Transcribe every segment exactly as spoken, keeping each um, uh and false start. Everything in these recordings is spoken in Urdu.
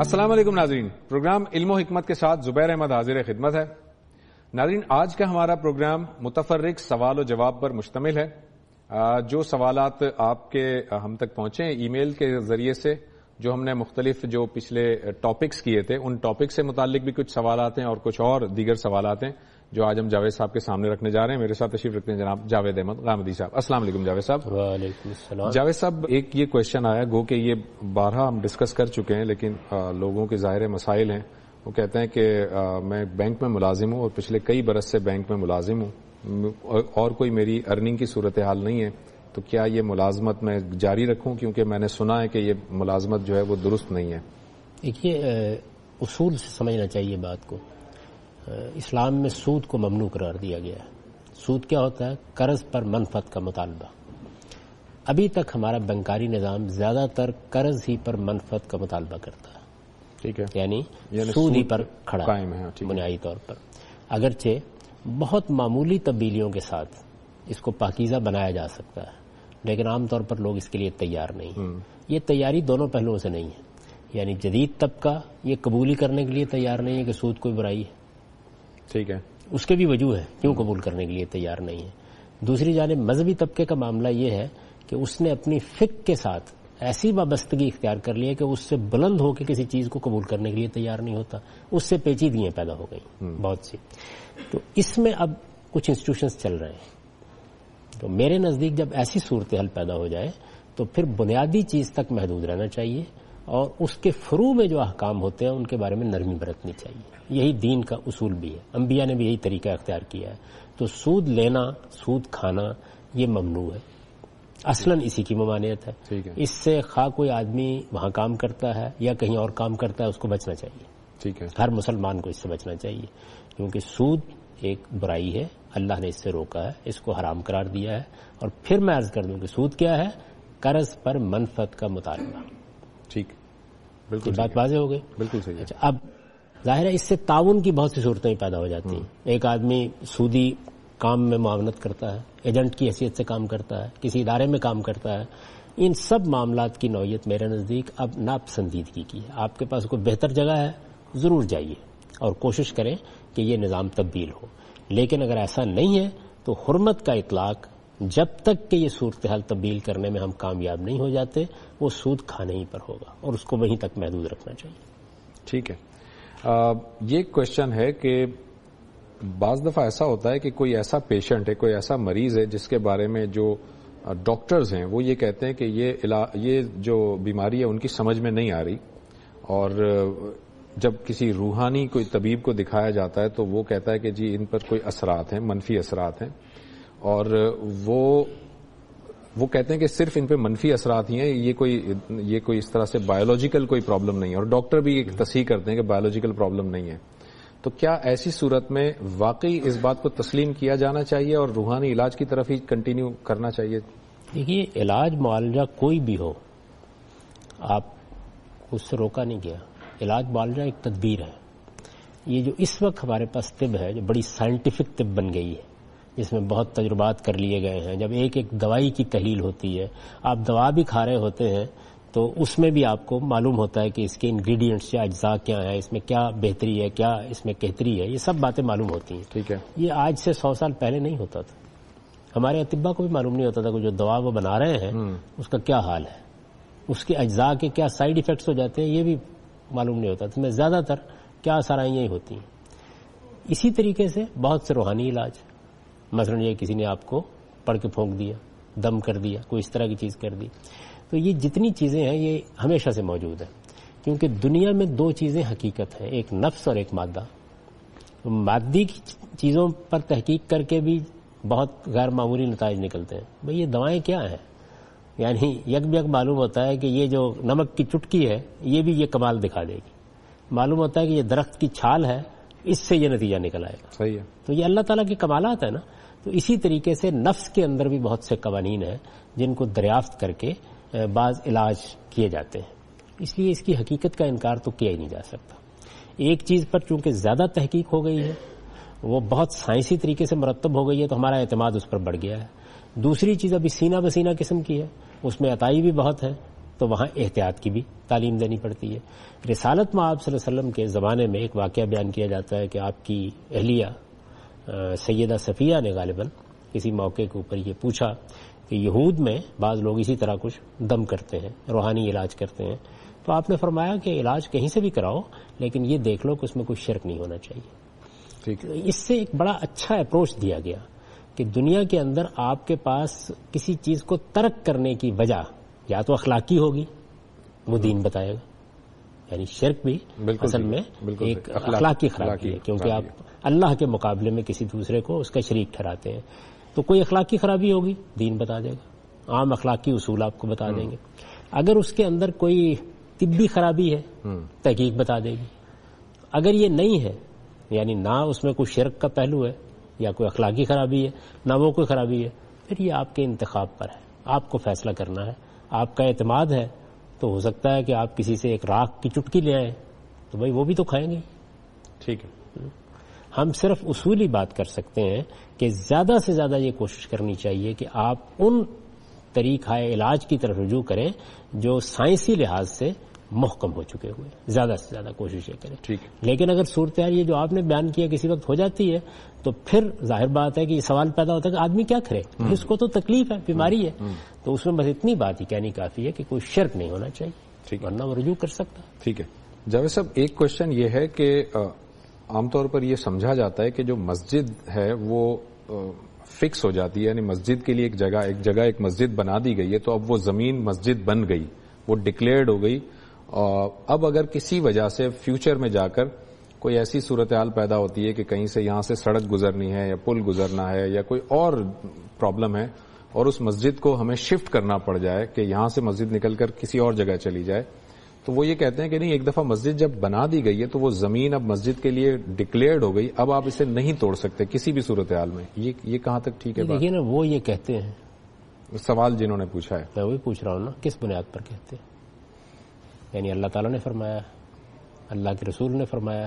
السلام علیکم ناظرین، پروگرام علم و حکمت کے ساتھ زبیر احمد حاضر خدمت ہے۔ ناظرین، آج کا ہمارا پروگرام متفرق سوال و جواب پر مشتمل ہے۔ جو سوالات آپ کے ہم تک پہنچے ہیں ای میل کے ذریعے سے، جو ہم نے مختلف جو پچھلے ٹاپکس کیے تھے ان ٹاپک سے متعلق بھی کچھ سوالات ہیں اور کچھ اور دیگر سوالات ہیں جو آج ہم جاوید صاحب کے سامنے رکھنے جا رہے ہیں۔ میرے ساتھ تشریف رکھتے ہیں جناب جاوید احمد غامدی صاحب۔ السلام علیکم جاوید صاحب۔ وعلیکم السلام۔ جاوید صاحب، ایک یہ کویشچن آیا، گو کہ یہ بارہا ہم ڈسکس کر چکے ہیں لیکن لوگوں کے ظاہر مسائل ہیں۔ وہ کہتے ہیں کہ میں بینک میں ملازم ہوں اور پچھلے کئی برس سے بینک میں ملازم ہوں اور کوئی میری ارننگ کی صورتحال نہیں ہے، تو کیا یہ ملازمت میں جاری رکھوں؟ کیونکہ میں نے سنا ہے کہ یہ ملازمت جو ہے وہ درست نہیں ہے۔ دیکھیے، اصول سے سمجھنا چاہیے بات کو۔ اسلام میں سود کو ممنوع قرار دیا گیا ہے۔ سود کیا ہوتا ہے؟ قرض پر منفعت کا مطالبہ۔ ابھی تک ہمارا بینکاری نظام زیادہ تر قرض ہی پر منفعت کا مطالبہ کرتا ہے، ٹھیک ہے، یعنی سود ہی پر کھڑا قائم ہے بنیادی طور پر۔ اگرچہ بہت معمولی تبدیلیوں کے ساتھ اس کو پاکیزہ بنایا جا سکتا ہے، لیکن عام طور پر لوگ اس کے لیے تیار نہیں ہیں۔ یہ تیاری دونوں پہلوؤں سے نہیں ہے، یعنی جدید طبقہ یہ قبول ہی کرنے کے لیے تیار نہیں ہے کہ سود کوئی برائی ہے، ٹھیک ہے، اس کے بھی وجوہ ہے کیوں قبول کرنے کے لیے تیار نہیں ہے۔ دوسری جانب مذہبی طبقے کا معاملہ یہ ہے کہ اس نے اپنی فقہ کے ساتھ ایسی وابستگی اختیار کر لی ہے کہ اس سے بلند ہو کے کسی چیز کو قبول کرنے کے لیے تیار نہیں ہوتا، اس سے پیچیدگیاں پیدا ہو گئی بہت سی۔ تو اس میں اب کچھ انسٹیٹیوشنز چل رہے ہیں، تو میرے نزدیک جب ایسی صورتحال پیدا ہو جائے تو پھر بنیادی چیز تک محدود رہنا چاہیے اور اس کے فروع میں جو احکام ہوتے ہیں ان کے بارے میں نرمی برتنی چاہیے۔ یہی دین کا اصول بھی ہے، انبیاء نے بھی یہی طریقہ اختیار کیا ہے۔ تو سود لینا، سود کھانا یہ ممنوع ہے، اصلاً اسی کی ممانعت ہے۔ اس سے خواہ کوئی آدمی وہاں کام کرتا ہے یا کہیں اور کام کرتا ہے، اس کو بچنا چاہیے، ٹھیک ہے، ہر مسلمان کو اس سے بچنا چاہیے، کیونکہ سود ایک برائی ہے، اللہ نے اس سے روکا ہے، اس کو حرام قرار دیا ہے۔ اور پھر میں عرض کر دوں کہ سود کیا ہے؟ قرض پر منفعت کا مطالبہ۔ ٹھیک، بالکل بات واضح ہو گئی، بالکل صحیح۔ اچھا، اب ظاہر ہے اس سے تعاون کی بہت سی صورتیں پیدا ہو جاتی ہیں۔ ایک آدمی سودی کام میں معاونت کرتا ہے، ایجنٹ کی حیثیت سے کام کرتا ہے، کسی ادارے میں کام کرتا ہے، ان سب معاملات کی نوعیت میرے نزدیک اب ناپسندیدگی کی ہے۔ آپ کے پاس کوئی بہتر جگہ ہے، ضرور جائیے اور کوشش کریں کہ یہ نظام تبدیل ہو، لیکن اگر ایسا نہیں ہے تو حرمت کا اطلاق جب تک کہ یہ صورتحال تبدیل کرنے میں ہم کامیاب نہیں ہو جاتے، وہ سود کھانے ہی پر ہوگا اور اس کو وہیں تک محدود رکھنا چاہیے۔ ٹھیک ہے، آ, یہ کوشچن ہے کہ بعض دفعہ ایسا ہوتا ہے کہ کوئی ایسا پیشنٹ ہے، کوئی ایسا مریض ہے جس کے بارے میں جو ڈاکٹرز ہیں وہ یہ کہتے ہیں کہ یہ یہ جو بیماری ہے ان کی سمجھ میں نہیں آ رہی، اور جب کسی روحانی کوئی طبیب کو دکھایا جاتا ہے تو وہ کہتا ہے کہ جی ان پر کوئی اثرات ہیں، منفی اثرات ہیں، اور وہ وہ کہتے ہیں کہ صرف ان پہ منفی اثرات ہی ہیں، یہ کوئی یہ کوئی اس طرح سے بایولوجیکل کوئی پرابلم نہیں ہے، اور ڈاکٹر بھی ایک تصحیح کرتے ہیں کہ بایولوجیکل پرابلم نہیں ہے۔ تو کیا ایسی صورت میں واقعی اس بات کو تسلیم کیا جانا چاہیے اور روحانی علاج کی طرف ہی کنٹینیو کرنا چاہیے؟ دیکھیے، علاج معالجہ کوئی بھی ہو، آپ اس سے روکا نہیں گیا، علاج معالجہ ایک تدبیر ہے۔ یہ جو اس وقت ہمارے پاس طب ہے، جو بڑی سائنٹیفک طب بن گئی ہے، جس میں بہت تجربات کر لیے گئے ہیں، جب ایک ایک دوائی کی تحلیل ہوتی ہے، آپ دوا بھی کھا رہے ہوتے ہیں تو اس میں بھی آپ کو معلوم ہوتا ہے کہ اس کے انگریڈینٹس یا اجزاء کیا ہیں، اس میں کیا بہتری ہے، کیا اس میں کہتری ہے، یہ سب باتیں معلوم ہوتی ہیں۔ ٹھیک ہے، یہ آج سے سو سال پہلے نہیں ہوتا تھا، ہمارے اطباء کو بھی معلوم نہیں ہوتا تھا کہ جو دوا وہ بنا رہے ہیں اس کا کیا حال ہے، اس کے اجزاء کے کیا سائیڈ ایفیکٹس ہو جاتے ہیں، یہ بھی معلوم نہیں ہوتا تھا۔ میں زیادہ تر کیا اثرائیاں ہی ہوتی ہیں۔ اسی طریقے سے بہت سے روحانی علاج، مثلا یہ کسی نے آپ کو پڑھ کے پھونک دیا، دم کر دیا، کوئی اس طرح کی چیز کر دی، تو یہ جتنی چیزیں ہیں یہ ہمیشہ سے موجود ہیں، کیونکہ دنیا میں دو چیزیں حقیقت ہیں، ایک نفس اور ایک مادہ۔ مادی کی چیزوں پر تحقیق کر کے بھی بہت غیر معمولی نتائج نکلتے ہیں۔ بھئی یہ دوائیں کیا ہیں، یعنی یک بیک معلوم ہوتا ہے کہ یہ جو نمک کی چٹکی ہے یہ بھی یہ کمال دکھا دے گی، معلوم ہوتا ہے کہ یہ درخت کی چھال ہے، اس سے یہ نتیجہ نکل آئے گا۔ صحیح ہے، تو یہ اللہ تعالیٰ کے کمالات ہیں نا۔ تو اسی طریقے سے نفس کے اندر بھی بہت سے قوانین ہیں جن کو دریافت کر کے بعض علاج کیے جاتے ہیں، اس لیے اس کی حقیقت کا انکار تو کیا ہی نہیں جا سکتا۔ ایک چیز پر چونکہ زیادہ تحقیق ہو گئی ہے، وہ بہت سائنسی طریقے سے مرتب ہو گئی ہے، تو ہمارا اعتماد اس پر بڑھ گیا ہے۔ دوسری چیز ابھی سینہ بسینہ قسم کی ہے، اس میں عطائی بھی بہت ہے، تو وہاں احتیاط کی بھی تعلیم دینی پڑتی ہے. رسالت میں آپ صلی اللہ علیہ وسلم کے زمانے میں ایک واقعہ بیان کیا جاتا ہے کہ آپ کی اہلیہ سیدہ صفیہ نے غالباً کسی موقع کے اوپر یہ پوچھا کہ یہود میں بعض لوگ اسی طرح کچھ دم کرتے ہیں، روحانی علاج کرتے ہیں، تو آپ نے فرمایا کہ علاج کہیں سے بھی کراؤ لیکن یہ دیکھ لو کہ اس میں کوئی شرک نہیں ہونا چاہیے. ٹھیک ہے. اس سے ایک بڑا اچھا اپروچ دیا گیا کہ دنیا کے اندر آپ کے پاس کسی چیز کو ترک کرنے کی وجہ یا تو اخلاقی ہوگی، وہ دین بتائے گا، یعنی شرک بھی اصل میں ایک اخلاقی خرابی ہے کیونکہ آپ اللہ کے مقابلے میں کسی دوسرے کو اس کا شریک ٹھہراتے ہیں. تو کوئی اخلاقی خرابی ہوگی دین بتا دے گا، عام اخلاقی اصول آپ کو بتا دیں گے. اگر اس کے اندر کوئی طبی خرابی ہے تحقیق بتا دے گی. اگر یہ نہیں ہے، یعنی نہ اس میں کوئی شرک کا پہلو ہے یا کوئی اخلاقی خرابی ہے، نہ وہ کوئی خرابی ہے، پھر یہ آپ کے انتخاب پر ہے، آپ کو فیصلہ کرنا ہے. آپ کا اعتماد ہے تو ہو سکتا ہے کہ آپ کسی سے ایک راکھ کی چٹکی لے آئیں تو بھائی وہ بھی تو کھائیں گے. ٹھیک ہے. ہم صرف اصولی بات کر سکتے ہیں کہ زیادہ سے زیادہ یہ کوشش کرنی چاہیے کہ آپ ان طریقہ علاج کی طرف رجوع کریں جو سائنسی لحاظ سے محکم ہو چکے ہوئے، زیادہ سے زیادہ کوشش یہ کریں. ٹھیک. لیکن اگر صورتحال یہ جو آپ نے بیان کیا کسی وقت ہو جاتی ہے تو پھر ظاہر بات ہے کہ یہ سوال پیدا ہوتا ہے کہ آدمی کیا کرے، اس کو تو تکلیف ہے، بیماری ہے. تو اس میں بس اتنی بات ہی کہنی کافی ہے کہ کوئی شرک نہیں ہونا چاہیے، ورنہ وہ رجوع کر سکتا. ٹھیک ہے. جاوید صاحب، ایک کوشچن یہ ہے کہ عام طور پر یہ سمجھا جاتا ہے کہ جو مسجد ہے وہ فکس ہو جاتی ہے، یعنی مسجد کے لیے ایک جگہ ایک جگہ ایک مسجد بنا دی گئی ہے تو اب وہ زمین مسجد بن گئی، وہ ڈکلیئرڈ ہو گئی. اب اگر کسی وجہ سے فیوچر میں جا کر کوئی ایسی صورتحال پیدا ہوتی ہے کہ کہیں سے یہاں سے سڑک گزرنی ہے یا پل گزرنا ہے یا کوئی اور پرابلم ہے اور اس مسجد کو ہمیں شفٹ کرنا پڑ جائے کہ یہاں سے مسجد نکل کر کسی اور جگہ چلی جائے، تو وہ یہ کہتے ہیں کہ نہیں، ایک دفعہ مسجد جب بنا دی گئی ہے تو وہ زمین اب مسجد کے لیے ڈکلیئرڈ ہو گئی، اب آپ اسے نہیں توڑ سکتے کسی بھی صورتحال میں. یہ یہ کہاں تک ٹھیک ہے؟ دیکھیے نا، وہ یہ کہتے ہیں، سوال جنہوں نے پوچھا ہے میں وہی پوچھ رہا ہوں نا، کس بنیاد پر کہتے ہیں؟ یعنی اللہ تعالیٰ نے فرمایا، اللہ کے رسول نے فرمایا.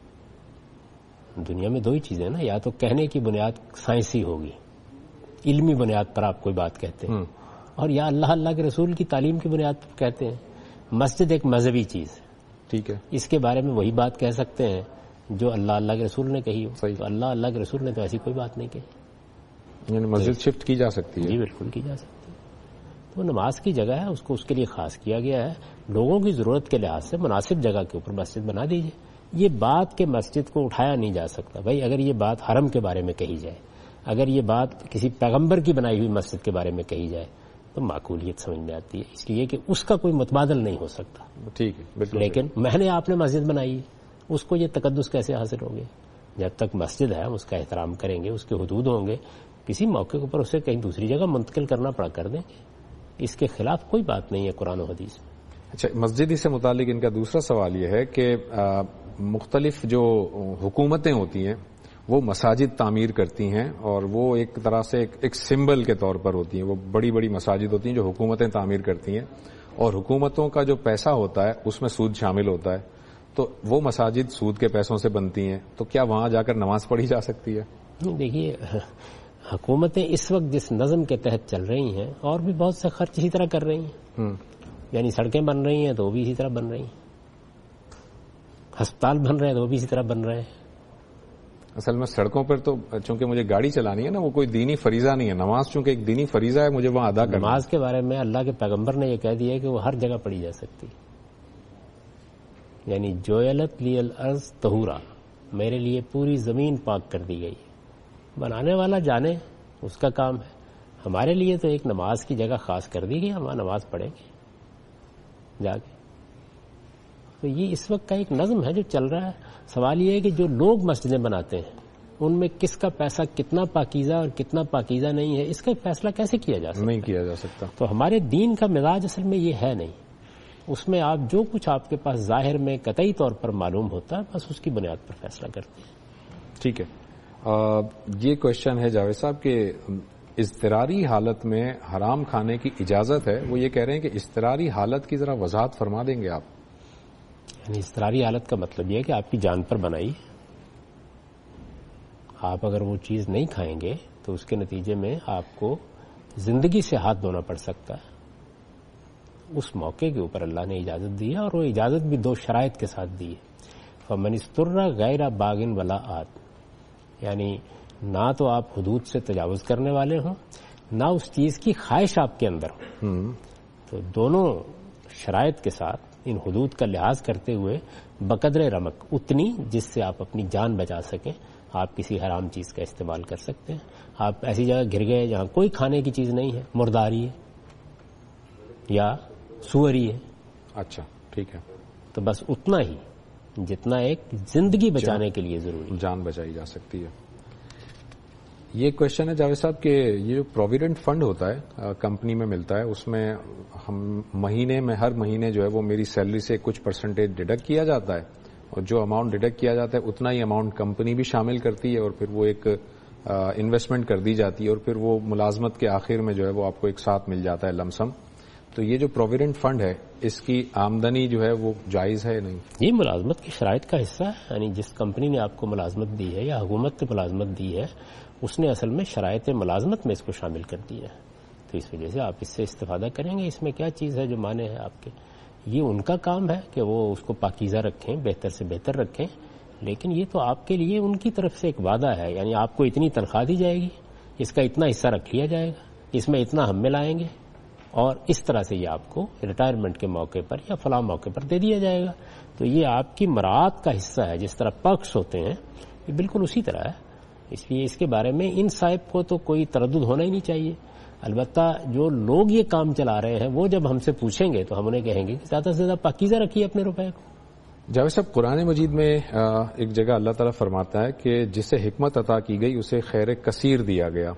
دنیا میں دو ہی چیزیں نا، یا تو کہنے کی بنیاد سائنسی ہوگی، علمی بنیاد پر آپ کوئی بات کہتے ہیں، اور یا اللہ اللہ کے رسول کی تعلیم کی بنیاد پر کہتے ہیں. مسجد ایک مذہبی چیز ہے، ٹھیک ہے، اس کے بارے میں وہی بات کہہ سکتے ہیں جو اللہ اللہ کے رسول نے کہی ہو. تو اللہ اللہ کے رسول نے تو ایسی کوئی بات نہیں کہی. یعنی مسجد شفٹ کی جا سکتی ہے؟ جی بالکل کی جا سکتی ہے. تو نماز کی جگہ ہے، اس کو اس کے لیے خاص کیا گیا ہے. لوگوں کی ضرورت کے لحاظ سے مناسب جگہ کے اوپر مسجد بنا دیجیے. یہ بات کہ مسجد کو اٹھایا نہیں جا سکتا، بھائی اگر یہ بات حرم کے بارے میں کہی جائے، اگر یہ بات کسی پیغمبر کی بنائی ہوئی مسجد کے بارے میں کہی جائے تو معقولیت سمجھ میں آتی ہے، اس لیے کہ اس کا کوئی متبادل نہیں ہو سکتا. ٹھیک ہے، بالکل. لیکن میں نے آپ نے مسجد بنائی ہے، اس کو یہ تقدس کیسے حاصل ہوگے؟ جب تک مسجد ہے اس کا احترام کریں گے، اس کے حدود ہوں گے، کسی موقع کے اوپر اسے کہیں دوسری جگہ منتقل کرنا پڑا کر دیں گے. اس کے خلاف کوئی بات نہیں ہے قرآن و حدیث میں. اچھا، مسجد سے متعلق ان کا دوسرا سوال یہ ہے کہ مختلف جو حکومتیں ہوتی ہیں وہ مساجد تعمیر کرتی ہیں اور وہ ایک طرح سے ایک سمبل کے طور پر ہوتی ہیں. وہ بڑی بڑی مساجد ہوتی ہیں جو حکومتیں تعمیر کرتی ہیں، اور حکومتوں کا جو پیسہ ہوتا ہے اس میں سود شامل ہوتا ہے. تو وہ مساجد سود کے پیسوں سے بنتی ہیں، تو کیا وہاں جا کر نماز پڑھی جا سکتی ہے؟ دیکھیے، حکومتیں اس وقت جس نظم کے تحت چل رہی ہیں اور بھی بہت سے خرچ اسی طرح کر رہی ہیں. یعنی سڑکیں بن رہی ہیں تو وہ بھی اسی طرح بن رہی ہیں، ہسپتال بن رہے ہیں تو وہ بھی اسی طرح بن رہے ہیں. اصل میں سڑکوں پر تو چونکہ مجھے گاڑی چلانی ہے نا، وہ کوئی دینی فریضہ نہیں ہے. نماز چونکہ ایک دینی فریضہ ہے، مجھے وہاں ادا کرنا. نماز کے بارے میں اللہ کے پیغمبر نے یہ کہہ دیا ہے کہ وہ ہر جگہ پڑھی جا سکتی. یعنی جویلت لی الارض طہورا، میرے لیے پوری زمین پاک کر دی گئی. بنانے والا جانے، اس کا کام ہے. ہمارے لیے تو ایک نماز کی جگہ خاص کر دی گئی، ہم وہاں نماز پڑھیں گے جا کے. تو یہ اس وقت کا ایک نظم ہے جو چل رہا ہے. سوال یہ ہے کہ جو لوگ مسجدیں بناتے ہیں ان میں کس کا پیسہ کتنا پاکیزہ اور کتنا پاکیزہ نہیں ہے، اس کا فیصلہ کیسے کیا جا سکتا؟ نہیں کیا جا سکتا. تو ہمارے دین کا مزاج اصل میں یہ ہے نہیں. اس میں آپ جو کچھ آپ کے پاس ظاہر میں قطعی طور پر معلوم ہوتا ہے، بس اس کی بنیاد پر فیصلہ کرتے ہیں. ٹھیک ہے. آ, یہ کوشچن ہے جاوید صاحب کہ اضطراری حالت میں حرام کھانے کی اجازت ہے. وہ یہ کہہ رہے ہیں کہ اضطراری حالت کی ذرا وضاحت فرما دیں گے آپ؟ یعنی اضطراری حالت کا مطلب یہ ہے کہ آپ کی جان پر بنائی، آپ اگر وہ چیز نہیں کھائیں گے تو اس کے نتیجے میں آپ کو زندگی سے ہاتھ دھونا پڑ سکتا ہے. اس موقع کے اوپر اللہ نے اجازت دی ہے، اور وہ اجازت بھی دو شرائط کے ساتھ دی ہے. فمن اضطر غیر باغ ولا عاد، یعنی نہ تو آپ حدود سے تجاوز کرنے والے ہوں، نہ اس چیز کی خواہش آپ کے اندر ہو. تو دونوں شرائط کے ساتھ ان حدود کا لحاظ کرتے ہوئے بقدر رمق، اتنی جس سے آپ اپنی جان بچا سکیں، آپ کسی حرام چیز کا استعمال کر سکتے ہیں. آپ ایسی جگہ گر گئے جہاں کوئی کھانے کی چیز نہیں ہے، مرداری ہے یا سوری ہے، اچھا ٹھیک ہے، تو بس اتنا ہی جتنا ایک زندگی بچانے کے لیے ضروری، جان بچائی جا سکتی ہے. یہ کوشچن ہے جاوید صاحب کہ یہ جو پروویڈنٹ فنڈ ہوتا ہے کمپنی میں ملتا ہے، اس میں ہم مہینے میں ہر مہینے جو ہے وہ میری سیلری سے کچھ پرسنٹیج ڈیڈکٹ کیا جاتا ہے، اور جو اماؤنٹ ڈیڈکٹ کیا جاتا ہے اتنا ہی اماؤنٹ کمپنی بھی شامل کرتی ہے، اور پھر وہ ایک انویسٹمنٹ کر دی جاتی ہے، اور پھر وہ ملازمت کے آخر میں جو ہے وہ آپ کو ایک ساتھ مل جاتا ہے لمسم. تو یہ جو پروویڈنٹ فنڈ ہے اس کی آمدنی جو ہے وہ جائز ہے نہیں؟ یہ ملازمت کی شرائط کا حصہ ہے. یعنی جس کمپنی نے آپ کو ملازمت دی ہے یا حکومت نے ملازمت دی ہے، اس نے اصل میں شرائط ملازمت میں اس کو شامل کر دیا ہے. تو اس وجہ سے آپ اس سے استفادہ کریں گے. اس میں کیا چیز ہے جو مانے ہے آپ کے؟ یہ ان کا کام ہے کہ وہ اس کو پاکیزہ رکھیں، بہتر سے بہتر رکھیں، لیکن یہ تو آپ کے لیے ان کی طرف سے ایک وعدہ ہے. یعنی آپ کو اتنی تنخواہ دی جائے گی، اس کا اتنا حصہ رکھ لیا جائے گا، اس میں اتنا ہم ملائیں گے، اور اس طرح سے یہ آپ کو ریٹائرمنٹ کے موقع پر یا فلاں موقع پر دے دیا جائے گا. تو یہ آپ کی مراعات کا حصہ ہے. جس طرح پرکس ہوتے ہیں یہ بالکل اسی طرح ہے. اس لیے اس کے بارے میں ان صاحب کو تو کوئی تردد ہونا ہی نہیں چاہیے. البتہ جو لوگ یہ کام چلا رہے ہیں وہ جب ہم سے پوچھیں گے تو ہم انہیں کہیں گے کہ زیادہ سے زیادہ پاکیزہ رکھیے اپنے روپے کو. جاوید صاحب، قرآن مجید میں ایک جگہ اللہ تعالیٰ فرماتا ہے کہ جسے حکمت عطا کی گئی اسے خیر کثیر دیا گیا.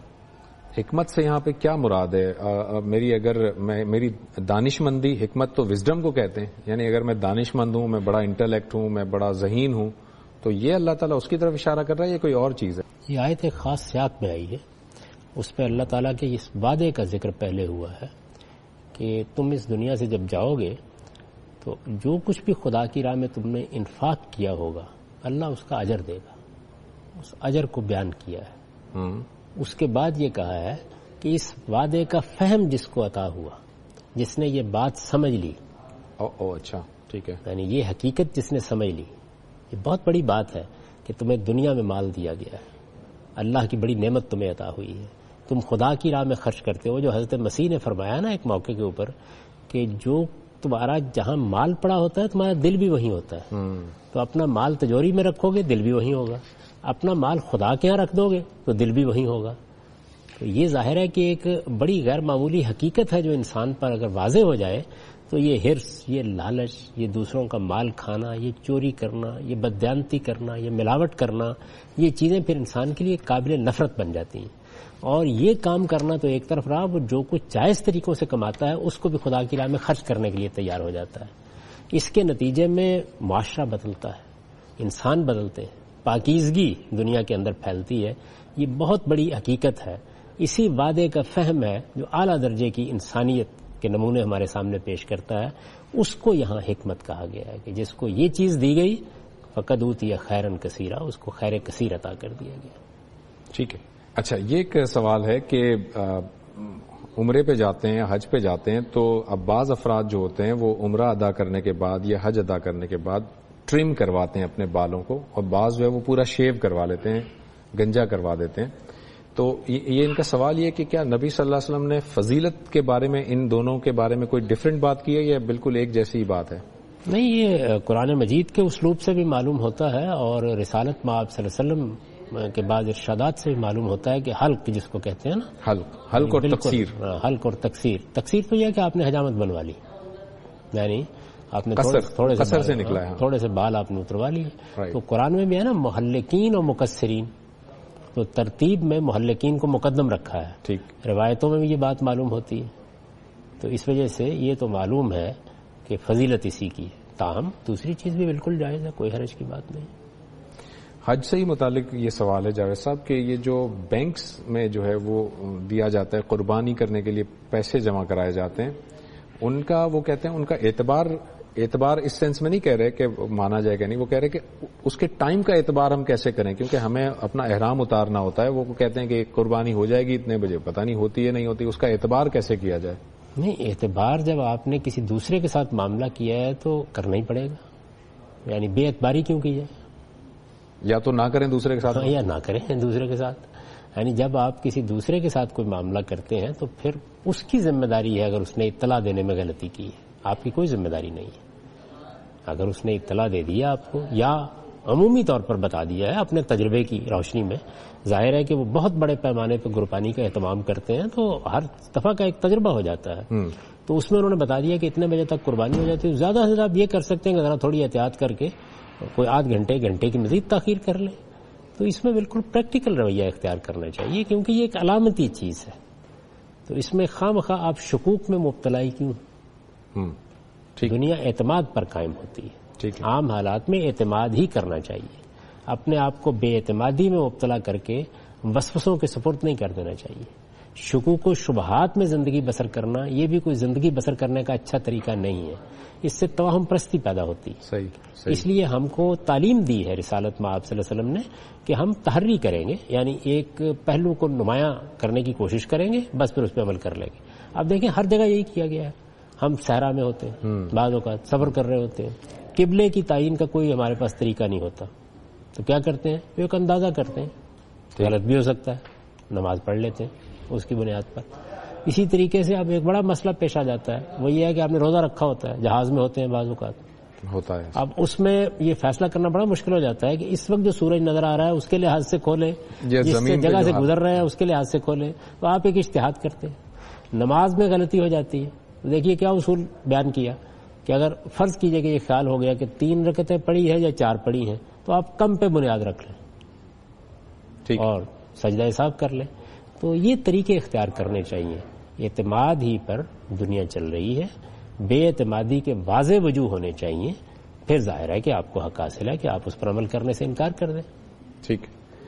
حکمت سے یہاں پہ کیا مراد ہے؟ میری اگر میں میری دانش مندی، حکمت تو وزڈم کو کہتے ہیں، یعنی اگر میں دانش مند ہوں، میں بڑا انٹلیکٹ ہوں، میں بڑا ذہین ہوں، تو یہ اللہ تعالیٰ اس کی طرف اشارہ کر رہا ہے یا کوئی اور چیز ہے؟ یہ آیت ایک خاص سیاق میں آئی ہے. اس پہ اللہ تعالیٰ کے اس وعدے کا ذکر پہلے ہوا ہے کہ تم اس دنیا سے جب جاؤ گے تو جو کچھ بھی خدا کی راہ میں تم نے انفاق کیا ہوگا اللہ اس کا اجر دے گا. اس اجر کو بیان کیا ہے. اس کے بعد یہ کہا ہے کہ اس وعدے کا فہم جس کو عطا ہوا، جس نے یہ بات سمجھ لی، او او اچھا ٹھیک ہے، یعنی یہ حقیقت جس نے سمجھ لی. یہ بہت بڑی بات ہے کہ تمہیں دنیا میں مال دیا گیا ہے، اللہ کی بڑی نعمت تمہیں عطا ہوئی ہے، تم خدا کی راہ میں خرچ کرتے ہو. جو حضرت مسیح نے فرمایا نا ایک موقع کے اوپر کہ جو تمہارا جہاں مال پڑا ہوتا ہے تمہارا دل بھی وہیں ہوتا ہے. تو اپنا مال تجوری میں رکھو گے دل بھی وہیں ہوگا، اپنا مال خدا کے ہاں رکھ دو گے تو دل بھی وہیں ہوگا. تو یہ ظاہر ہے کہ ایک بڑی غیر معمولی حقیقت ہے جو انسان پر اگر واضح ہو جائے تو یہ ہرس، یہ لالچ، یہ دوسروں کا مال کھانا، یہ چوری کرنا، یہ بددیانتی کرنا، یہ ملاوٹ کرنا، یہ چیزیں پھر انسان کے لیے قابل نفرت بن جاتی ہیں. اور یہ کام کرنا تو ایک طرف رہا، وہ جو کچھ جائز طریقوں سے کماتا ہے اس کو بھی خدا کی راہ میں خرچ کرنے کے لیے تیار ہو جاتا ہے. اس کے نتیجے میں معاشرہ بدلتا ہے، انسان بدلتے ہیں، پاکیزگی دنیا کے اندر پھیلتی ہے. یہ بہت بڑی حقیقت ہے. اسی وعدے کا فہم ہے جو اعلیٰ درجے کی انسانیت کے نمونے ہمارے سامنے پیش کرتا ہے. اس کو یہاں حکمت کہا گیا ہے کہ جس کو یہ چیز دی گئی فقد اوتی خیرن کثیرہ، اس کو خیر کثیر عطا کر دیا گیا. ٹھیک ہے. اچھا، یہ ایک سوال ہے کہ عمرے پہ جاتے ہیں، حج پہ جاتے ہیں، تو اب بعض افراد جو ہوتے ہیں وہ عمرہ ادا کرنے کے بعد یا حج ادا کرنے کے بعد ٹرم کرواتے ہیں اپنے بالوں کو، اور بعض جو ہے وہ پورا شیو کروا لیتے ہیں، گنجا کروا دیتے ہیں. تو یہ ان کا سوال یہ کہ کیا نبی صلی اللہ علیہ وسلم نے فضیلت کے بارے میں ان دونوں کے بارے میں کوئی ڈفرینٹ بات کی ہے یا بالکل ایک جیسی ہی بات ہے؟ نہیں، یہ قرآن مجید کے اسلوب سے بھی معلوم ہوتا ہے اور رسالت مآب صلی اللہ علیہ وسلم کے بعد ارشادات سے بھی معلوم ہوتا ہے کہ حلق جس کو کہتے ہیں نا، حلق حلق اور تقصیر. حلق اور تقصیر. تقصیر تو یہ ہے کہ آپ نے حجامت بنوا لی، یعنی آپ نے تھوڑے قصر سے نکلا ہے، تھوڑے سے بال آپ نے اتروا لیے. تو قرآن میں بھی ہے نا محلقین اور مقصرین، تو ترتیب میں محلقین کو مقدم رکھا ہے. ٹھیک. روایتوں میں بھی یہ بات معلوم ہوتی ہے. تو اس وجہ سے یہ تو معلوم ہے کہ فضیلت اسی کی ہے. تاہم دوسری چیز بھی بالکل جائز ہے، کوئی حرج کی بات نہیں. حج سے ہی متعلق یہ سوال ہے جاوید صاحب کہ یہ جو بینکس میں جو ہے وہ دیا جاتا ہے، قربانی کرنے کے لیے پیسے جمع کرائے جاتے ہیں، ان کا وہ کہتے ہیں ان کا اعتبار اعتبار اس سینس میں نہیں کہہ رہے کہ مانا جائے گا نہیں، وہ کہہ رہے کہ اس کے ٹائم کا اعتبار ہم کیسے کریں، کیونکہ ہمیں اپنا احرام اتارنا ہوتا ہے. وہ کہتے ہیں کہ قربانی ہو جائے گی اتنے بجے، پتہ نہیں ہوتی ہے نہیں ہوتی، اس کا اعتبار کیسے کیا جائے؟ نہیں، اعتبار جب آپ نے کسی دوسرے کے ساتھ معاملہ کیا ہے تو کرنا ہی پڑے گا، یعنی بے اعتباری کیوں کی جائے؟ یا تو نہ کریں دوسرے کے ساتھ، ہاں، یا نہ کریں دوسرے کے ساتھ. یعنی جب آپ کسی دوسرے کے ساتھ کوئی معاملہ کرتے ہیں تو پھر اس کی ذمہ داری ہے اگر اس نے اطلاع دینے میں غلطی کی ہے، آپ کی کوئی ذمہ داری نہیں ہے. اگر اس نے اطلاع دے دیا آپ کو یا عمومی طور پر بتا دیا ہے اپنے تجربے کی روشنی میں، ظاہر ہے کہ وہ بہت بڑے پیمانے پہ قربانی کا اہتمام کرتے ہیں تو ہر دفعہ کا ایک تجربہ ہو جاتا ہے، تو اس میں انہوں نے بتا دیا کہ اتنے بجے تک قربانی ہو جاتی ہے. زیادہ سے زیادہ آپ یہ کر سکتے ہیں کہ ذرا تھوڑی احتیاط کر کے کوئی آدھ گھنٹے گھنٹے کی مزید تاخیر کر لیں. تو اس میں بالکل پریکٹیکل رویہ اختیار کرنا چاہیے کیونکہ یہ ایک علامتی چیز ہے. تو اس میں خواہ مخواہ آپ شکوک میں مبتلا ہی کیوں؟ دنیا اعتماد پر قائم ہوتی ہے، عام حالات میں اعتماد ہی کرنا چاہیے. اپنے آپ کو بے اعتمادی میں مبتلا کر کے وسوسوں کے سپرد نہیں کر دینا چاہیے. شکوک و شبہات میں زندگی بسر کرنا یہ بھی کوئی زندگی بسر کرنے کا اچھا طریقہ نہیں ہے، اس سے توہم پرستی پیدا ہوتی ہے. صحیح صحیح. اس لیے ہم کو تعلیم دی ہے رسالت میں آپ صلی اللہ علیہ وسلم نے کہ ہم تحری کریں گے، یعنی ایک پہلو کو نمایاں کرنے کی کوشش کریں گے، بس پھر اس پہ عمل کر لیں گے. اب دیکھیں ہر جگہ یہی کیا گیا ہے. ہم صحرا میں ہوتے ہیں، بعض اوقات سفر کر رہے ہوتے ہیں، قبلے کی تعین کا کوئی ہمارے پاس طریقہ نہیں ہوتا، تو کیا کرتے ہیں؟ ایک اندازہ کرتے ہیں، غلط بھی ہو سکتا ہے، نماز پڑھ لیتے ہیں اس کی بنیاد پر. اسی طریقے سے اب ایک بڑا مسئلہ پیش آ جاتا ہے، وہ یہ ہے کہ آپ نے روزہ رکھا ہوتا ہے، جہاز میں ہوتے ہیں بعض اوقات ہوتا ہے. اب اس میں یہ فیصلہ کرنا بڑا مشکل ہو جاتا ہے کہ اس وقت جو سورج نظر آ رہا ہے اس کے لحاظ سے کھولیں، جس جگہ سے گزر رہے ہیں اس کے لحاظ سے کھولیں. تو آپ ایک اجتہاد کرتے ہیں. نماز میں غلطی ہو جاتی ہے. دیکھیے کیا اصول بیان کیا کہ اگر فرض کیجئے کہ یہ خیال ہو گیا کہ تین رکعتیں پڑھی ہے یا چار پڑھی ہیں تو آپ کم پہ بنیاد رکھ لیں اور سجدہ حساب کر لیں. تو یہ طریقے اختیار کرنے چاہیے. اعتماد ہی پر دنیا چل رہی ہے، بے اعتمادی کے واضح وجوہ ہونے چاہیے، پھر ظاہر ہے کہ آپ کو حق حاصل ہے کہ آپ اس پر عمل کرنے سے انکار کر دیں. ٹھیک.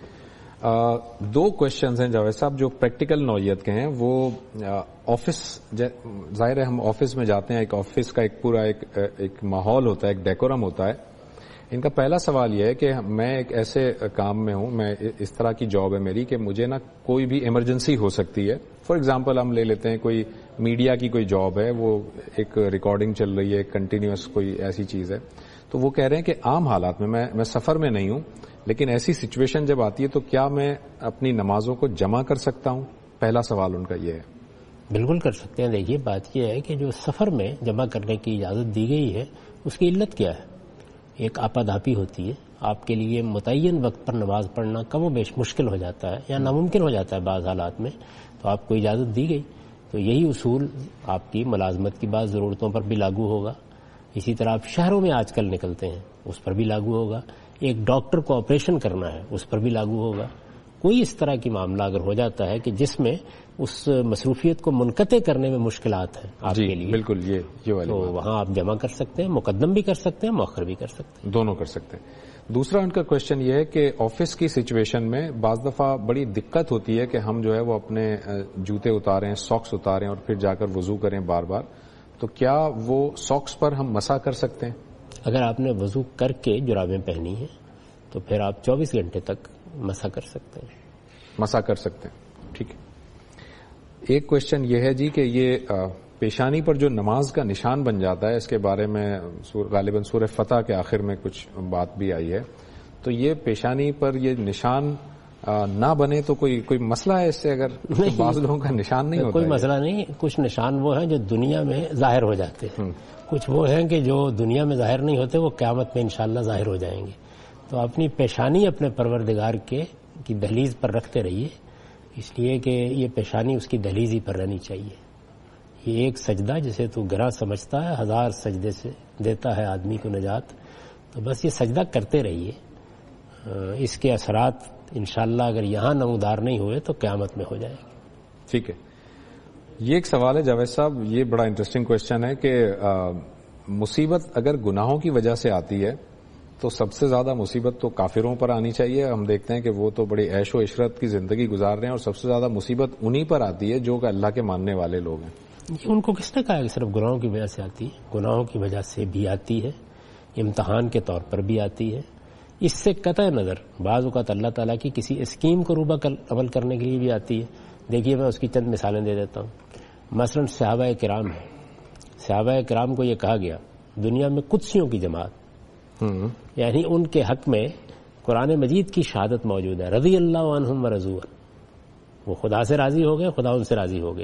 دو کوشچنز ہیں جاوید صاحب جو پریکٹیکل نوعیت کے ہیں. وہ آفس، ظاہر ہے ہم آفس میں جاتے ہیں، ایک آفس کا ایک پورا ایک ایک ماحول ہوتا ہے، ایک ڈیکورم ہوتا ہے. ان کا پہلا سوال یہ ہے کہ میں ایک ایسے کام میں ہوں، میں اس طرح کی جاب ہے میری کہ مجھے نا کوئی بھی ایمرجنسی ہو سکتی ہے. فار ایگزامپل ہم لے لیتے ہیں کوئی میڈیا کی کوئی جاب ہے، وہ ایک ریکارڈنگ چل رہی ہے، کنٹینیوس کوئی ایسی چیز ہے. تو وہ کہہ رہے ہیں کہ عام حالات میں میں میں سفر میں نہیں ہوں، لیکن ایسی سچویشن جب آتی ہے تو کیا میں اپنی نمازوں کو جمع کر سکتا ہوں؟ پہلا سوال ان کا یہ ہے. بالکل کر سکتے ہیں. دیکھیے بات یہ ہے کہ جو سفر میں جمع کرنے کی اجازت دی گئی ہے اس کی علت کیا ہے؟ ایک آپادھاپی ہوتی ہے، آپ کے لیے متعین وقت پر نماز پڑھنا کم و بیش مشکل ہو جاتا ہے یا ناممکن ہو جاتا ہے بعض حالات میں، تو آپ کو اجازت دی گئی. تو یہی اصول آپ کی ملازمت کی بعض ضرورتوں پر بھی لاگو ہوگا. اسی طرح آپ شہروں میں آج کل نکلتے ہیں اس پر بھی لاگو ہوگا. ایک ڈاکٹر کو آپریشن کرنا ہے اس پر بھی لاگو ہوگا. کوئی اس طرح کی معاملہ اگر ہو جاتا ہے کہ جس میں اس مصروفیت کو منقطع کرنے میں مشکلات ہیں آپ جی, کے لیے، بالکل یہ یہ والی تو وہاں آپ جمع کر سکتے ہیں، مقدم بھی کر سکتے ہیں، مؤخر بھی کر سکتے ہیں، دونوں کر سکتے ہیں. دوسرا ان کا کوشچن یہ ہے کہ آفس کی سچویشن میں بعض دفعہ بڑی دقت ہوتی ہے کہ ہم جو ہے وہ اپنے جوتے اتاریں، ساکس اتاریں اور پھر جا کر وضو کریں بار بار. تو کیا وہ ساکس پر ہم مسح کر سکتے ہیں؟ اگر آپ نے وضو کر کے جرابیں پہنی ہیں تو پھر آپ چوبیس گھنٹے تک مسح کر سکتے ہیں. مسح کر سکتے ہیں. ٹھیک ہے. ایک کوشچن یہ ہے جی کہ یہ پیشانی پر جو نماز کا نشان بن جاتا ہے، اس کے بارے میں غالباً سورہ فتح کے آخر میں کچھ بات بھی آئی ہے. تو یہ پیشانی پر یہ نشان نہ بنے تو کوئی کوئی مسئلہ ہے اس سے؟ اگر بعض لوگوں کا نشان نہیں ہوتا، کوئی مسئلہ نہیں. کچھ نشان وہ ہیں جو دنیا میں ظاہر ہو جاتے ہیں، کچھ وہ ہیں کہ جو دنیا میں ظاہر نہیں ہوتے، وہ قیامت میں انشاءاللہ ظاہر ہو جائیں گے. تو اپنی پیشانی اپنے پروردگار کے کی دہلیز پر رکھتے رہیے، اس لیے کہ یہ پیشانی اس کی دہلیز ہی پر رہنی چاہیے. یہ ایک سجدہ جسے تو گراں سمجھتا ہے ہزار سجدے سے دیتا ہے آدمی کو نجات. تو بس یہ سجدہ کرتے رہیے. اس کے اثرات انشاءاللہ اگر یہاں نمودار نہیں ہوئے تو قیامت میں ہو جائے گی. ٹھیک ہے. یہ ایک سوال ہے جاوید صاحب، یہ بڑا انٹرسٹنگ کوشچن ہے کہ مصیبت اگر گناہوں کی وجہ سے آتی ہے تو سب سے زیادہ مصیبت تو کافروں پر آنی چاہیے. ہم دیکھتے ہیں کہ وہ تو بڑی عیش و عشرت کی زندگی گزار رہے ہیں، اور سب سے زیادہ مصیبت انہی پر آتی ہے جو کہ اللہ کے ماننے والے لوگ ہیں. ان کو کس نے کہا کہ صرف گناہوں کی وجہ سے آتی ہے؟ گناہوں کی وجہ سے بھی آتی ہے، امتحان کے طور پر بھی آتی ہے. اس سے قطع نظر بعض اوقات اللہ تعالیٰ کی کسی اسکیم کو روبہ عمل کرنے کے لیے بھی آتی ہے. دیکھیے میں اس کی چند مثالیں دے دیتا ہوں. مثلاً صحابہ کرام ہے، صحابہ کرام کو یہ کہا گیا دنیا میں قدسیوں کی جماعت، یعنی ان کے حق میں قرآن مجید کی شہادت موجود ہے، رضی اللہ عنہم ورضوا عنہ، وہ خدا سے راضی ہو گئے، خدا ان سے راضی ہو گیا،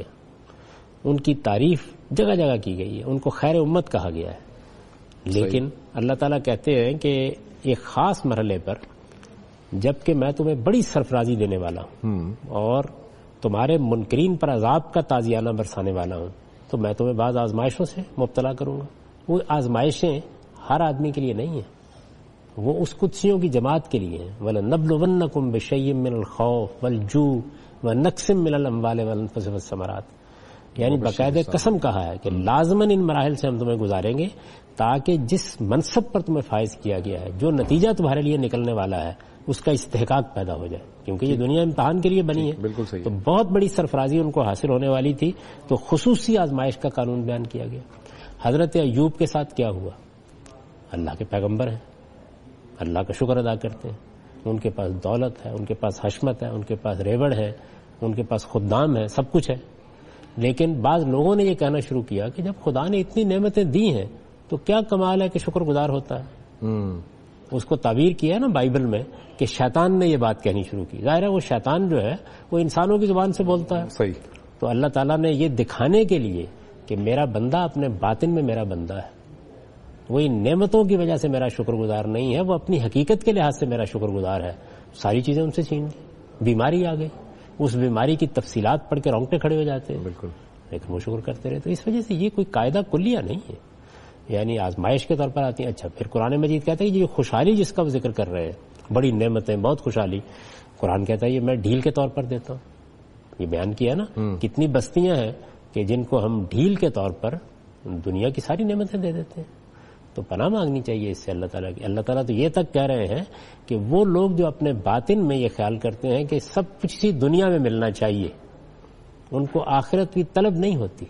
ان کی تعریف جگہ جگہ کی گئی ہے، ان کو خیر امت کہا گیا ہے. لیکن اللہ تعالیٰ کہتے ہیں کہ ایک خاص مرحلے پر جبکہ میں تمہیں بڑی سرفرازی دینے والا ہوں اور تمہارے منکرین پر عذاب کا تازیانہ برسانے والا ہوں، تو میں تمہیں بعض آزمائشوں سے مبتلا کروں گا. وہ آزمائشیں ہر آدمی کے لیے نہیں ہیں، وہ اس قدسیوں کی جماعت کے لیے ہیں. وَلَنَبْلُوَنَّكُمْ بِشَيْءٍ مِّنَ الْخَوْفِ وَالْجُوعِ وَنَقْصٍ مِّنَ الْأَمْوَالِ وَالْأَنفُسِ وَالثَّمَرَاتِ، یعنی باقاعدہ قسم کہا ہے کہ لازماً ان مراحل سے ہم تمہیں گزاریں گے تاکہ جس منصب پر تمہیں فائز کیا گیا ہے، جو نتیجہ تمہارے لیے نکلنے والا ہے، اس کا استحقاق پیدا ہو جائے، کیونکہ یہ دنیا امتحان کے لیے بنی ہے. بالکل صحیح. تو بہت بڑی سرفرازی ان کو حاصل ہونے والی تھی، تو خصوصی آزمائش کا قانون بیان کیا گیا. حضرت ایوب کے ساتھ کیا ہوا؟ اللہ کے پیغمبر ہیں، اللہ کا شکر ادا کرتے ہیں، ان کے پاس دولت ہے، ان کے پاس حشمت ہے، ان کے پاس ریوڑ ہے، ان کے پاس خدام ہے، سب کچھ ہے. لیکن بعض لوگوں نے یہ کہنا شروع کیا کہ جب خدا نے اتنی نعمتیں دی ہیں تو کیا کمال ہے کہ شکر گزار ہوتا ہے. اس کو تعبیر کیا ہے نا بائبل میں کہ شیطان نے یہ بات کہنی شروع کی. ظاہر ہے وہ شیطان جو ہے وہ انسانوں کی زبان سے بولتا ہے. صحیح. تو اللہ تعالیٰ نے یہ دکھانے کے لیے کہ میرا بندہ اپنے باطن میں میرا بندہ ہے، وہ ان نعمتوں کی وجہ سے میرا شکر گزار نہیں ہے، وہ اپنی حقیقت کے لحاظ سے میرا شکر گزار ہے. ساری چیزیں ان سے چھین دی، بیماری آ گئی، اس بیماری کی تفصیلات پڑھ کے رونگٹے کھڑے ہو جاتے ہیں. بالکل. لیکن وہ شکر کرتے رہے. تو اس وجہ سے یہ کوئی قاعدہ کلیہ نہیں ہے، یعنی آزمائش کے طور پر آتی ہیں. اچھا پھر قرآن مجید کہتا ہے کہ یہ خوشحالی جس کا وہ ذکر کر رہے ہیں، بڑی نعمتیں، بہت خوشحالی، قرآن کہتا ہے یہ میں ڈھیل کے طور پر دیتا ہوں. یہ بیان کیا نا کتنی بستیاں ہیں کہ جن کو ہم ڈھیل کے طور پر دنیا کی ساری نعمتیں دے دیتے ہیں. تو پناہ مانگنی چاہیے اس سے اللہ تعالیٰ کی. اللہ تعالیٰ تو یہ تک کہہ رہے ہیں کہ وہ لوگ جو اپنے باطن میں یہ خیال کرتے ہیں کہ سب کچھ اسی دنیا میں ملنا چاہیے، ان کو آخرت کی طلب نہیں ہوتی،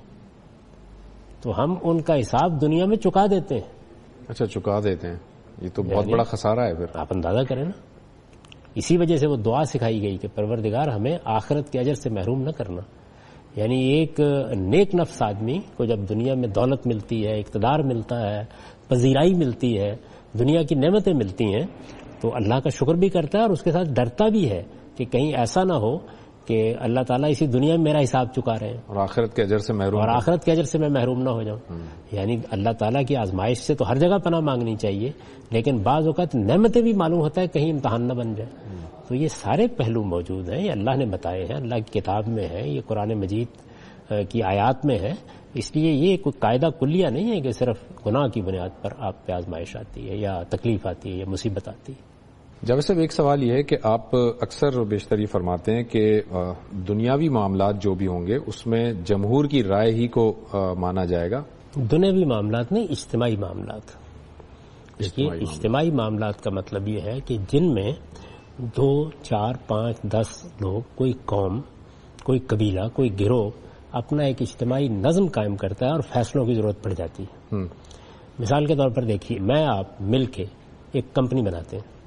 تو ہم ان کا حساب دنیا میں چکا دیتے ہیں. اچھا چکا دیتے ہیں، یہ تو بہت بڑا خسارہ ہے. پھر آپ اندازہ کریں نا، اسی وجہ سے وہ دعا سکھائی گئی کہ پروردگار ہمیں آخرت کے اجر سے محروم نہ کرنا. یعنی ایک نیک نفس آدمی کو جب دنیا میں دولت ملتی ہے، اقتدار ملتا ہے، پذیرائی ملتی ہے، دنیا کی نعمتیں ملتی ہیں، تو اللہ کا شکر بھی کرتا ہے اور اس کے ساتھ ڈرتا بھی ہے کہ کہیں ایسا نہ ہو کہ اللہ تعالیٰ اسی دنیا میں میرا حساب چکا رہے ہیں اور آخرت کے اجر سے محروم اور آخرت کے اجر سے میں محروم نہ ہو جاؤں. یعنی اللہ تعالیٰ کی آزمائش سے تو ہر جگہ پناہ مانگنی چاہیے، لیکن بعض اوقات نعمتیں بھی معلوم ہوتا ہے کہیں امتحان نہ بن جائے. تو یہ سارے پہلو موجود ہیں، یہ اللہ نے بتائے ہیں، اللہ کی کتاب میں ہے، یہ قرآن مجید کی آیات میں ہے. اس لیے یہ کوئی قاعدہ کلیہ نہیں ہے کہ صرف گناہ کی بنیاد پر آپ پہ آزمائش آتی ہے یا تکلیف آتی ہے یا مصیبت آتی ہے. جاوید صاحب ایک سوال یہ ہے کہ آپ اکثر بیشتر یہ فرماتے ہیں کہ دنیاوی معاملات جو بھی ہوں گے اس میں جمہور کی رائے ہی کو مانا جائے گا. دنیاوی معاملات نہیں، اجتماعی معاملات. دیکھیے اجتماعی معاملات کا مطلب یہ ہے کہ جن میں دو چار پانچ دس لوگ، کوئی قوم، کوئی قبیلہ، کوئی گروہ اپنا ایک اجتماعی نظم قائم کرتا ہے اور فیصلوں کی ضرورت پڑ جاتی ہے. مثال کے طور پر دیکھیے میں آپ مل کے ایک کمپنی بناتے ہیں،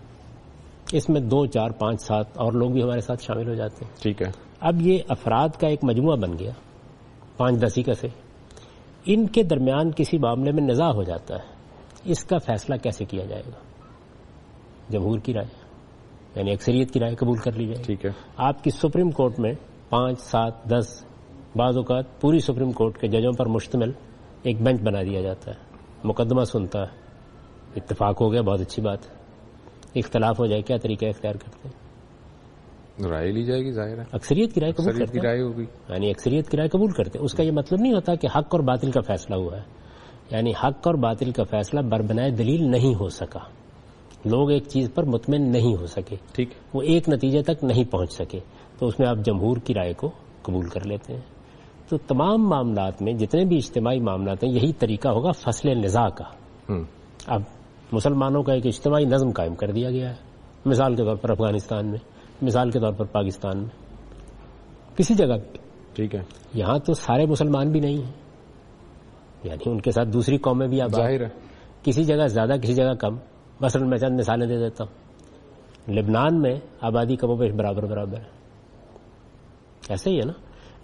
اس میں دو چار پانچ سات اور لوگ بھی ہمارے ساتھ شامل ہو جاتے ہیں. ٹھیک ہے. اب یہ افراد کا ایک مجموعہ بن گیا، پانچ دس ہی کا سے، ان کے درمیان کسی معاملے میں نزاع ہو جاتا ہے، اس کا فیصلہ کیسے کیا جائے گا؟ جمہور کی رائے، یعنی اکثریت کی رائے قبول کر لی جائے. ٹھیک ہے. آپ کی سپریم کورٹ میں پانچ سات دس، بعض اوقات پوری سپریم کورٹ کے ججوں پر مشتمل ایک بینچ بنا دیا جاتا ہے، مقدمہ سنتا ہے، اتفاق ہو گیا، بہت اچھی بات ہے. اختلاف ہو جائے کیا طریقہ اختیار کرتے ہیں؟ رائے لی جائے گی، ظاہر ہے اکثریت کی رائے قبول کرتے ہیں. اکثریت کی رائے ہوگی، یعنی اکثریت کی رائے قبول کرتے ہیں. اس کا یہ مطلب نہیں ہوتا کہ حق اور باطل کا فیصلہ ہوا ہے، یعنی حق اور باطل کا فیصلہ بربنائے دلیل نہیں ہو سکا، لوگ ایک چیز پر مطمئن نہیں ہو سکے، ٹھیک، وہ ایک نتیجے تک نہیں پہنچ سکے، تو اس میں آپ جمہور کی رائے کو قبول کر لیتے ہیں. تو تمام معاملات میں جتنے بھی اجتماعی معاملات ہیں یہی طریقہ ہوگا فصل نزاع کا. اب مسلمانوں کا ایک اجتماعی نظم قائم کر دیا گیا ہے، مثال کے طور پر افغانستان میں، مثال کے طور پر پاکستان میں، کسی جگہ. ٹھیک ہے. یہاں تو سارے مسلمان بھی نہیں ہیں، یعنی ان کے ساتھ دوسری قومیں بھی آباد، ظاہر ہے کسی جگہ زیادہ کسی جگہ کم. مثلا میں چند مثالیں دے دیتا ہوں. لبنان میں آبادی کم و بیش برابر برابر ہے، ایسے ہی ہے نا.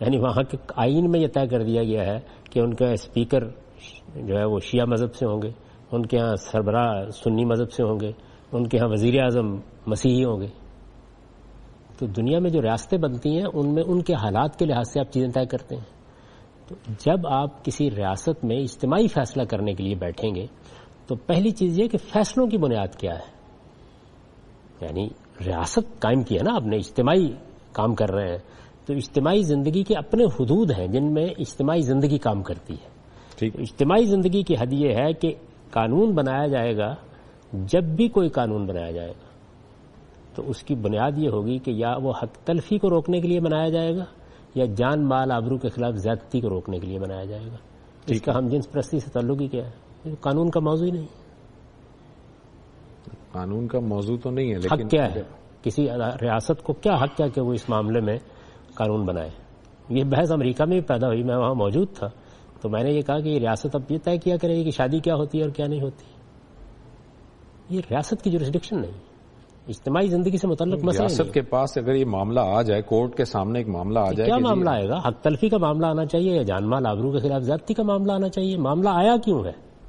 یعنی وہاں کے آئین میں یہ طے کر دیا گیا ہے کہ ان کا اسپیکر جو ہے وہ شیعہ مذہب سے ہوں گے، ان کے ہاں سربراہ سنی مذہب سے ہوں گے، ان کے ہاں وزیر اعظم مسیحی ہوں گے. تو دنیا میں جو ریاستیں بنتی ہیں ان میں ان کے حالات کے لحاظ سے آپ چیزیں طے کرتے ہیں. تو جب آپ کسی ریاست میں اجتماعی فیصلہ کرنے کے لیے بیٹھیں گے تو پہلی چیز یہ کہ فیصلوں کی بنیاد کیا ہے. یعنی ریاست قائم کی ہے نا آپ نے، اجتماعی کام کر رہے ہیں، تو اجتماعی زندگی کے اپنے حدود ہیں جن میں اجتماعی زندگی کام کرتی ہے. ٹھیک. اجتماعی زندگی کی حد یہ ہے کہ قانون بنایا جائے گا، جب بھی کوئی قانون بنایا جائے گا تو اس کی بنیاد یہ ہوگی کہ یا وہ حق تلفی کو روکنے کے لیے بنایا جائے گا یا جان مال آبرو کے خلاف زیادتی کو روکنے کے لیے بنایا جائے گا. اس کا ہم جنس پرستی سے تعلق ہی کیا ہے؟ قانون کا موضوع ہی نہیں. قانون کا موضوع تو نہیں ہے، لیکن حق کیا ہے؟ کسی ریاست کو کیا حق کیا کہ وہ اس معاملے میں قانون بنائے؟ یہ بحث امریکہ میں بھی پیدا ہوئی، میں وہاں موجود تھا، تو میں نے یہ کہا کہ یہ ریاست اب یہ طے کیا کرے گی کہ شادی کیا ہوتی ہے اور کیا نہیں ہوتی. یہ ریاست کی جورسڈکشن نہیں، اجتماعی زندگی سے متعلق مسئلہ. ریاست کے پاس اگر یہ معاملہ آ جائے، کورٹ کے سامنے ایک معاملہ آ جائے، کیا معاملہ آئے گا؟ حق تلفی کا معاملہ آنا چاہیے یا جان مال آبرو کے خلاف زیادتی کا معاملہ آنا چاہیے؟ معاملہ آیا کیوں ہے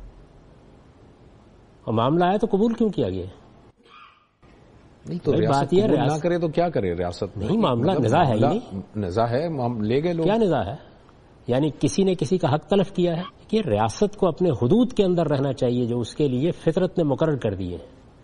اور معاملہ آیا تو قبول کیوں کیا گیا؟ نہیں تو ریاست قبول نہ کرے تو کیا کرے ریاست؟ نہیں، معاملہ نزاع ہے ہی نہیں. نزاع ہے، لے گئے لوگ. کیا نزاع ہے؟ یعنی کسی نے کسی کا حق تلف کیا ہے کہ ریاست کو اپنے حدود کے اندر رہنا چاہیے جو اس کے لیے فطرت نے مقرر کر دیے.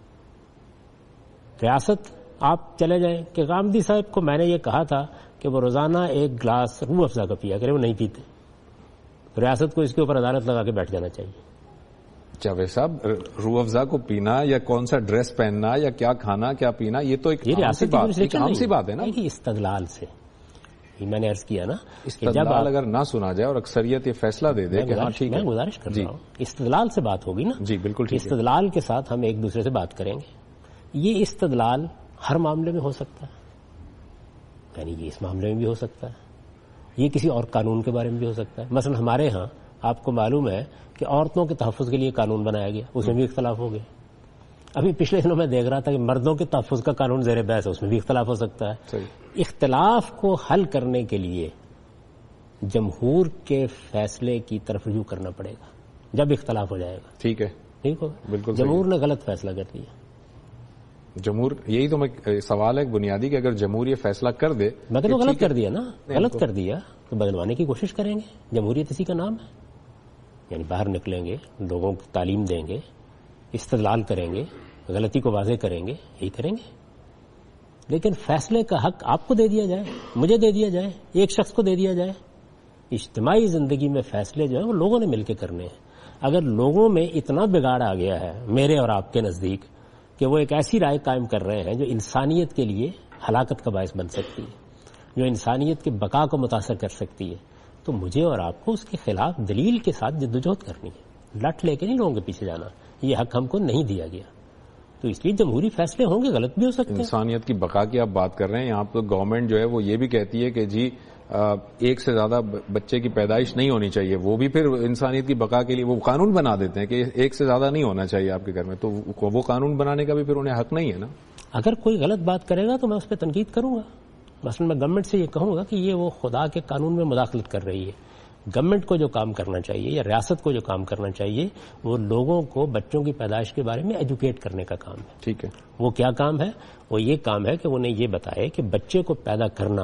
ریاست آپ چلے جائیں کہ غامدی صاحب کو میں نے یہ کہا تھا کہ وہ روزانہ ایک گلاس روح افزا کا پیا کرے، وہ نہیں پیتے، ریاست کو اس کے اوپر عدالت لگا کے بیٹھ جانا چاہیے. جاوید صاحب، روح افزا کو پینا یا کون سا ڈریس پہننا یا کیا کھانا کیا پینا، یہ تو ایک عام سی بات ہے نا. استدلال سے میں نے عرض کیا نا، استدلال اگر نہ سنا جائے اور اکثریت یہ فیصلہ دے دے کہ ہاں ٹھیک ہے، میں گزارش کر رہا ہوں استدلال سے بات ہوگی نا. جی بالکل ٹھیک ہے. استدلال کے ساتھ ہم ایک دوسرے سے بات کریں گے. یہ استدلال ہر معاملے میں ہو سکتا ہے، یعنی یہ اس معاملے میں بھی ہو سکتا ہے، یہ کسی اور قانون کے بارے میں بھی ہو سکتا ہے. مثلا ہمارے ہاں آپ کو معلوم ہے کہ عورتوں کے تحفظ کے لیے قانون بنایا گیا، اس میں بھی اختلاف ہو گئے. ابھی پچھلے دنوں میں دیکھ رہا تھا کہ مردوں کے تحفظ کا قانون زیر بحث ہے، اس میں بھی اختلاف ہو سکتا ہے. صحیح. اختلاف کو حل کرنے کے لیے جمہور کے فیصلے کی طرف رجوع کرنا پڑے گا جب اختلاف ہو جائے گا. ٹھیک ہے، ٹھیک ہو. بالکل. جمہور نے غلط فیصلہ کر دیا. جمہور، یہی تو میں سوال ہے بنیادی کہ اگر جمہور یہ فیصلہ کر دے، مگر وہ غلط کر دیا نا، غلط کر دیا تو بدلوانے کی کوشش کریں گے. جمہوریت اسی کا نام ہے. یعنی باہر نکلیں گے، لوگوں کو تعلیم دیں گے، استدلال کریں گے، غلطی کو واضح کریں گے، یہی کریں گے. لیکن فیصلے کا حق آپ کو دے دیا جائے، مجھے دے دیا جائے، ایک شخص کو دے دیا جائے. اجتماعی زندگی میں فیصلے جو ہیں وہ لوگوں نے مل کے کرنے ہیں. اگر لوگوں میں اتنا بگاڑ آ گیا ہے میرے اور آپ کے نزدیک کہ وہ ایک ایسی رائے قائم کر رہے ہیں جو انسانیت کے لیے ہلاکت کا باعث بن سکتی ہے، جو انسانیت کے بقا کو متاثر کر سکتی ہے، تو مجھے اور آپ کو اس کے خلاف دلیل کے ساتھ جدوجہد کرنی ہے. لٹ لے کے نہیں لوگوں کے پیچھے جانا. یہ حق ہم کو نہیں دیا گیا. تو اس لیے جمہوری فیصلے ہوں گے، غلط بھی ہو سکتے ہیں. انسانیت کی بقا کی آپ بات کر رہے ہیں، یہاں پر گورنمنٹ جو ہے وہ یہ بھی کہتی ہے کہ جی ایک سے زیادہ بچے کی پیدائش نہیں ہونی چاہیے. وہ بھی پھر انسانیت کی بقا کے لیے وہ قانون بنا دیتے ہیں کہ ایک سے زیادہ نہیں ہونا چاہیے آپ کے گھر میں. تو وہ قانون بنانے کا بھی پھر انہیں حق نہیں ہے نا. اگر کوئی غلط بات کرے گا تو میں اس پہ تنقید کروں گا. مثلا میں گورنمنٹ سے یہ کہوں گا کہ یہ وہ خدا کے قانون میں مداخلت کر رہی ہے. گورنمنٹ کو جو کام کرنا چاہیے یا ریاست کو جو کام کرنا چاہیے وہ لوگوں کو بچوں کی پیدائش کے بارے میں ایجوکیٹ کرنے کا کام ہے. ٹھیک ہے. وہ کیا کام ہے؟ وہ یہ کام ہے کہ انہیں یہ بتائے کہ بچے کو پیدا کرنا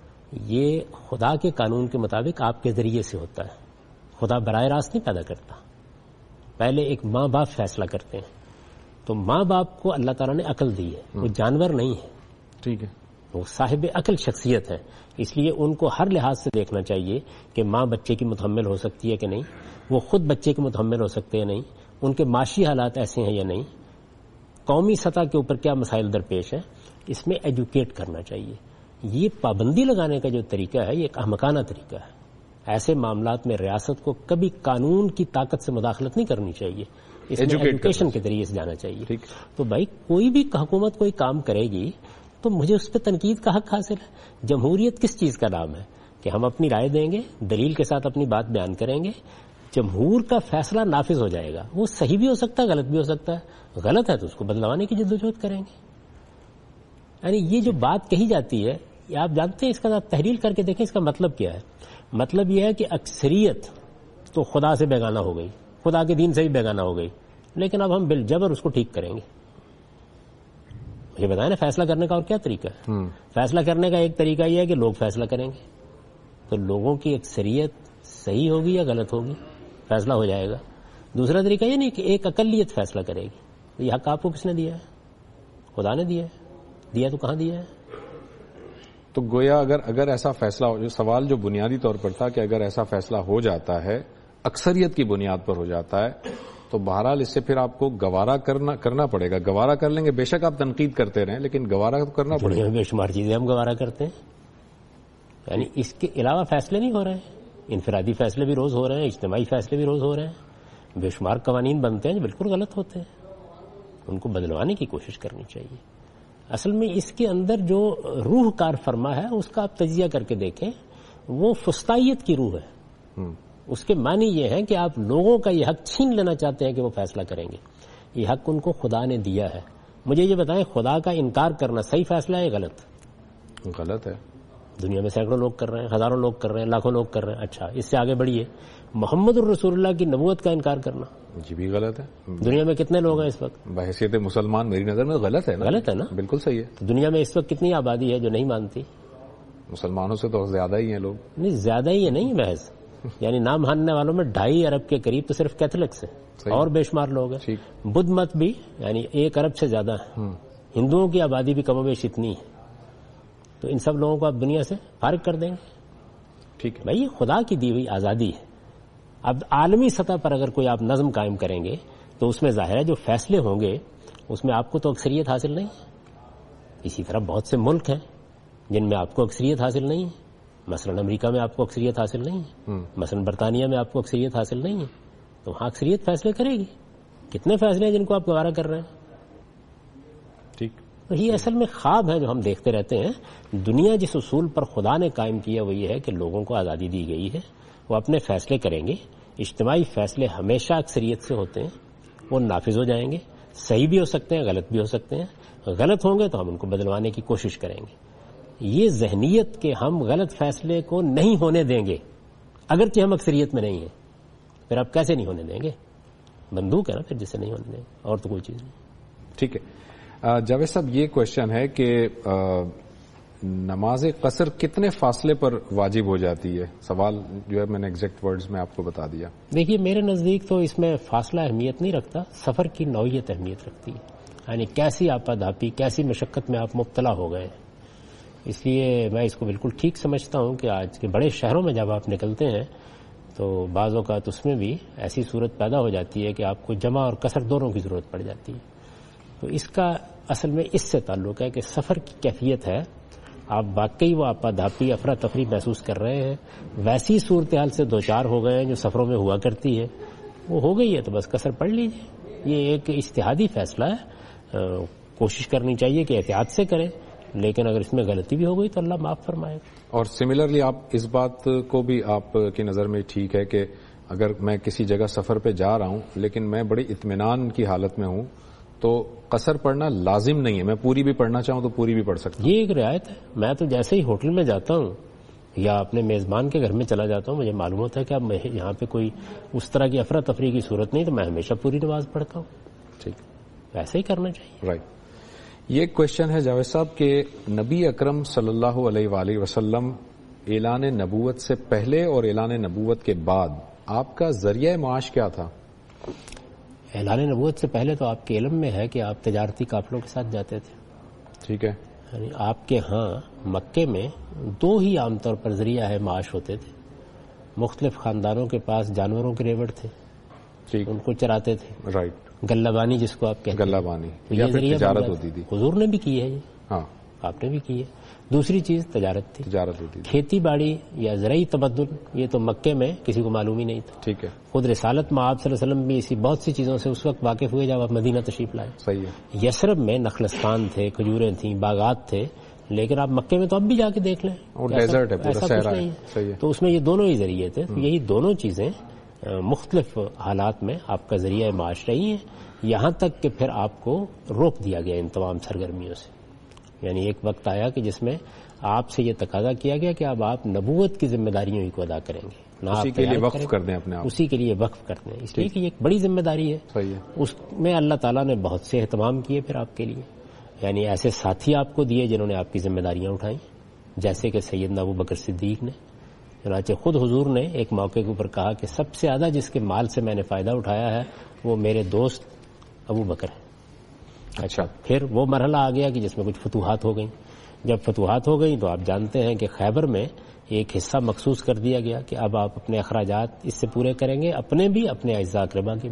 یہ خدا کے قانون کے مطابق آپ کے ذریعے سے ہوتا ہے. خدا براہ راست نہیں پیدا کرتا. پہلے ایک ماں باپ فیصلہ کرتے ہیں. تو ماں باپ کو اللہ تعالیٰ نے عقل دی ہے، وہ جانور نہیں ہے. ٹھیک ہے. وہ صاحب عقل شخصیت ہے. اس لیے ان کو ہر لحاظ سے دیکھنا چاہیے کہ ماں بچے کی متحمل ہو سکتی ہے کہ نہیں، وہ خود بچے کی متحمل ہو سکتے ہیں نہیں، ان کے معاشی حالات ایسے ہیں یا نہیں، قومی سطح کے اوپر کیا مسائل درپیش ہیں. اس میں ایجوکیٹ کرنا چاہیے. یہ پابندی لگانے کا جو طریقہ ہے یہ ایک احمقانہ طریقہ ہے. ایسے معاملات میں ریاست کو کبھی قانون کی طاقت سے مداخلت نہیں کرنی چاہیے. اس میں ایجوکیشن کے ذریعے سے جانا چاہیے. تو بھائی کوئی بھی حکومت کوئی کام کرے گی تو مجھے اس پہ تنقید کا حق حاصل ہے. جمہوریت کس چیز کا نام ہے کہ ہم اپنی رائے دیں گے، دلیل کے ساتھ اپنی بات بیان کریں گے، جمہور کا فیصلہ نافذ ہو جائے گا. وہ صحیح بھی ہو سکتا ہے، غلط بھی ہو سکتا ہے. غلط ہے تو اس کو بدلوانے کی جدوجہد کریں گے. یعنی یہ جو بات کہی جاتی ہے آپ جانتے ہیں اس کا تحلیل کر کے دیکھیں اس کا مطلب کیا ہے. مطلب یہ ہے کہ اکثریت تو خدا سے بیگانہ ہو گئی, خدا کے دین سے بھی بیگانہ ہو گئی, لیکن اب ہم بالجبر اس کو ٹھیک کریں گے. مجھے بتائیں نا فیصلہ کرنے کا اور کیا طریقہ ہے؟ فیصلہ کرنے کا ایک طریقہ یہ ہے کہ لوگ فیصلہ کریں گے, تو لوگوں کی اکثریت صحیح ہوگی یا غلط ہوگی, فیصلہ ہو جائے گا. دوسرا طریقہ یہ نہیں کہ ایک اقلیت فیصلہ کرے گی. یہ حق آپ کو کس نے دیا ہے؟ خدا نے دیا ہے. دیا تو کہاں دیا ہے؟ تو گویا اگر اگر ایسا فیصلہ ہو, جو سوال جو بنیادی طور پر تھا کہ اگر ایسا فیصلہ ہو جاتا ہے, اکثریت کی بنیاد پر ہو جاتا ہے, تو بہرحال اس سے پھر آپ کو گوارا کرنا کرنا پڑے گا. گوارا کر لیں گے, بے شک آپ تنقید کرتے رہیں, لیکن گوارا تو کرنا پڑے گا. بے شمار چیزیں ہم گوارا کرتے ہیں, یعنی اس کے علاوہ فیصلے نہیں ہو رہے ہیں. انفرادی فیصلے بھی روز ہو رہے ہیں, اجتماعی فیصلے بھی روز ہو رہے ہیں, بے شمار قوانین بنتے ہیں جو بالکل غلط ہوتے ہیں. ان کو بدلوانے کی کوشش کرنی چاہیے. اصل میں اس کے اندر جو روح کار فرما ہے اس کا آپ تجزیہ کر کے دیکھیں, وہ فسطائیت کی روح ہے. اس کے معنی یہ ہے کہ آپ لوگوں کا یہ حق چھین لینا چاہتے ہیں کہ وہ فیصلہ کریں گے. یہ حق ان کو خدا نے دیا ہے. مجھے یہ بتائیں, خدا کا انکار کرنا صحیح فیصلہ ہے غلط؟ غلط ہے. دنیا میں سینکڑوں لوگ کر رہے ہیں, ہزاروں لوگ کر رہے ہیں, لاکھوں لوگ کر رہے ہیں. اچھا, اس سے آگے بڑھیے, محمد الرسول اللہ کی نبوت کا انکار کرنا جی بھی غلط ہے. دنیا میں کتنے لوگ ہیں اس وقت؟ بحیثیت مسلمان میری نظر میں غلط ہے نا. غلط ہے نا, بالکل صحیح ہے. دنیا میں اس وقت کتنی آبادی ہے جو نہیں مانتی؟ مسلمانوں سے تو زیادہ ہی ہیں لوگ. نہیں, زیادہ ہی ہے نہیں محض, یعنی نام ماننے والوں میں ڈھائی ارب کے قریب تو صرف کیتھولکس ہیں, اور بے شمار لوگ ہیں. بدھ مت بھی یعنی ایک ارب سے زیادہ ہے. ہندوؤں کی آبادی بھی کم و بیش اتنی ہے. تو ان سب لوگوں کو آپ دنیا سے فارغ کر دیں گے. ٹھیک ہے بھائی, یہ خدا کی دی ہوئی آزادی ہے. اب عالمی سطح پر اگر کوئی آپ نظم قائم کریں گے تو اس میں ظاہر ہے جو فیصلے ہوں گے اس میں آپ کو تو اکثریت حاصل نہیں ہے. اسی طرح بہت سے ملک ہیں جن میں آپ کو اکثریت حاصل نہیں ہے. مثلا امریکہ میں آپ کو اکثریت حاصل نہیں ہے, مثلا برطانیہ میں آپ کو اکثریت حاصل نہیں ہے. تو وہاں اکثریت فیصلے کرے گی. کتنے فیصلے ہیں جن کو آپ گوارا کر رہے ہیں؟ ٹھیک. یہ اصل میں خواب ہے جو ہم دیکھتے رہتے ہیں. دنیا جس اصول پر خدا نے قائم کیا وہ یہ ہے کہ لوگوں کو آزادی دی گئی ہے, وہ اپنے فیصلے کریں گے. اجتماعی فیصلے ہمیشہ اکثریت سے ہوتے ہیں, وہ نافذ ہو جائیں گے. صحیح بھی ہو سکتے ہیں, غلط بھی ہو سکتے ہیں. غلط ہوں گے تو ہم ان کو بدلوانے کی کوشش کریں گے. یہ ذہنیت کہ ہم غلط فیصلے کو نہیں ہونے دیں گے اگرچہ ہم اکثریت میں نہیں ہیں, پھر آپ کیسے نہیں ہونے دیں گے؟ بندوق ہے نا پھر جسے نہیں ہونے دیں گے, اور تو کوئی چیز نہیں. ٹھیک ہے. جاوید صاحب, یہ کوشچن ہے کہ نماز قصر کتنے فاصلے پر واجب ہو جاتی ہے؟ سوال جو ہے میں نے ایگزیکٹ ورڈز میں آپ کو بتا دیا. دیکھیے, میرے نزدیک تو اس میں فاصلہ اہمیت نہیں رکھتا, سفر کی نوعیت اہمیت رکھتی ہے. یعنی کیسی آپا دھاپی, کیسی مشقت میں آپ مبتلا ہو گئے. اس لیے میں اس کو بالکل ٹھیک سمجھتا ہوں کہ آج کے بڑے شہروں میں جب آپ نکلتے ہیں تو بعض اوقات اس میں بھی ایسی صورت پیدا ہو جاتی ہے کہ آپ کو جمع اور قصر دونوں کی ضرورت پڑ جاتی ہے. تو اس کا اصل میں اس سے تعلق ہے کہ سفر کی کیفیت ہے, آپ واقعی وہ آپا دھاپی افراتفری محسوس کر رہے ہیں, ویسی صورتحال سے دوچار ہو گئے ہیں جو سفروں میں ہوا کرتی ہے, وہ ہو گئی ہے تو بس قصر پڑھ لیجیے. یہ ایک اجتہادی فیصلہ ہے, کوشش کرنی چاہیے کہ احتیاط سے کریں, لیکن اگر اس میں غلطی بھی ہو گئی تو اللہ معاف فرمائے. اور سملرلی آپ اس بات کو بھی آپ کی نظر میں ٹھیک ہے کہ اگر میں کسی جگہ سفر پہ جا رہا ہوں لیکن میں بڑی اطمینان کی حالت میں ہوں تو قصر پڑھنا لازم نہیں ہے, میں پوری بھی پڑھنا چاہوں تو پوری بھی پڑھ سکتا ہوں. یہ ایک رعایت ہے. میں تو جیسے ہی ہوٹل میں جاتا ہوں یا اپنے میزبان کے گھر میں چلا جاتا ہوں, مجھے معلوم ہوتا ہے کہ اب یہاں پہ کوئی اس طرح کی افراتفری کی صورت نہیں, تو میں ہمیشہ پوری نماز پڑھتا ہوں. ٹھیک, ویسے ہی کرنا چاہیے. رائٹ. یہ کوشچن ہے جاوید صاحب کہ نبی اکرم صلی اللہ علیہ وآلہ وسلم اعلان نبوت سے پہلے اور اعلان نبوت کے بعد آپ کا ذریعہ معاش کیا تھا؟ اعلان نبوت سے پہلے تو آپ کے علم میں ہے کہ آپ تجارتی قافلوں کے ساتھ جاتے تھے. ٹھیک ہے. یعنی آپ کے ہاں مکے میں دو ہی عام طور پر ذریعہ ہے معاش ہوتے تھے. مختلف خاندانوں کے پاس جانوروں کے ریوڑ تھے, ٹھیک, ان کو چراتے تھے. رائٹ. گلہ بانی جس کو آپ کہتے ہیں, گلہ بانی, یہ ذریعہ تجارت ہوتی تھی. حضور نے بھی کی ہے یہ, ہاں آپ نے بھی کی ہے. دوسری چیز تجارت تھی, تجارت ہوتی تھی. کھیتی باڑی یا زرعی تبدل یہ تو مکے میں کسی کو معلوم ہی نہیں تھا. ٹھیک ہے. خود رسالت میں آپ صلی اللہ علیہ وسلم بھی اسی بہت سی چیزوں سے اس وقت واقف ہوئے جب آپ مدینہ تشریف لائے. صحیح ہے. یثرب میں نخلستان تھے, کھجوریں تھیں, باغات تھے, لیکن آپ مکے میں تو اب بھی جا کے دیکھ لیں, اور ڈیزرٹ ہے, پورا صحرا ہے. صحیح ہے. تو اس میں یہ دونوں ہی ذریعے تھے. یہی دونوں چیزیں مختلف حالات میں آپ کا ذریعہ معاش رہی ہیں, یہاں تک کہ پھر آپ کو روک دیا گیا ان تمام سرگرمیوں سے. یعنی ایک وقت آیا کہ جس میں آپ سے یہ تقاضا کیا گیا کہ اب آپ نبوت کی ذمہ داریوں ہی کو ادا کریں گے، نہ اسی کے لیے وقف کر دیں اپنے آپ، اسی کے لیے وقف کر دیں، اس لیے کہ یہ ایک بڑی ذمہ داری ہے۔ صحیح ہے۔ اس میں اللہ تعالیٰ نے بہت سے اہتمام کیے پھر آپ کے لیے، یعنی ایسے ساتھی آپ کو دیے جنہوں نے آپ کی ذمہ داریاں اٹھائیں، جیسے کہ سیدنا ابو بکر صدیق نے۔ چنانچہ خود حضور نے ایک موقع کے اوپر کہا کہ سب سے زیادہ جس کے مال سے میں نے فائدہ اٹھایا ہے وہ میرے دوست ابو بکر ہیں۔ اچھا، پھر وہ مرحلہ آ گیا کہ جس میں کچھ فتوحات ہو گئیں۔ جب فتوحات ہو گئیں تو آپ جانتے ہیں کہ خیبر میں ایک حصہ مخصوص کر دیا گیا کہ اب آپ اپنے اخراجات اس سے پورے کریں گے، اپنے بھی اپنے اعزاء اقربا کے بھی۔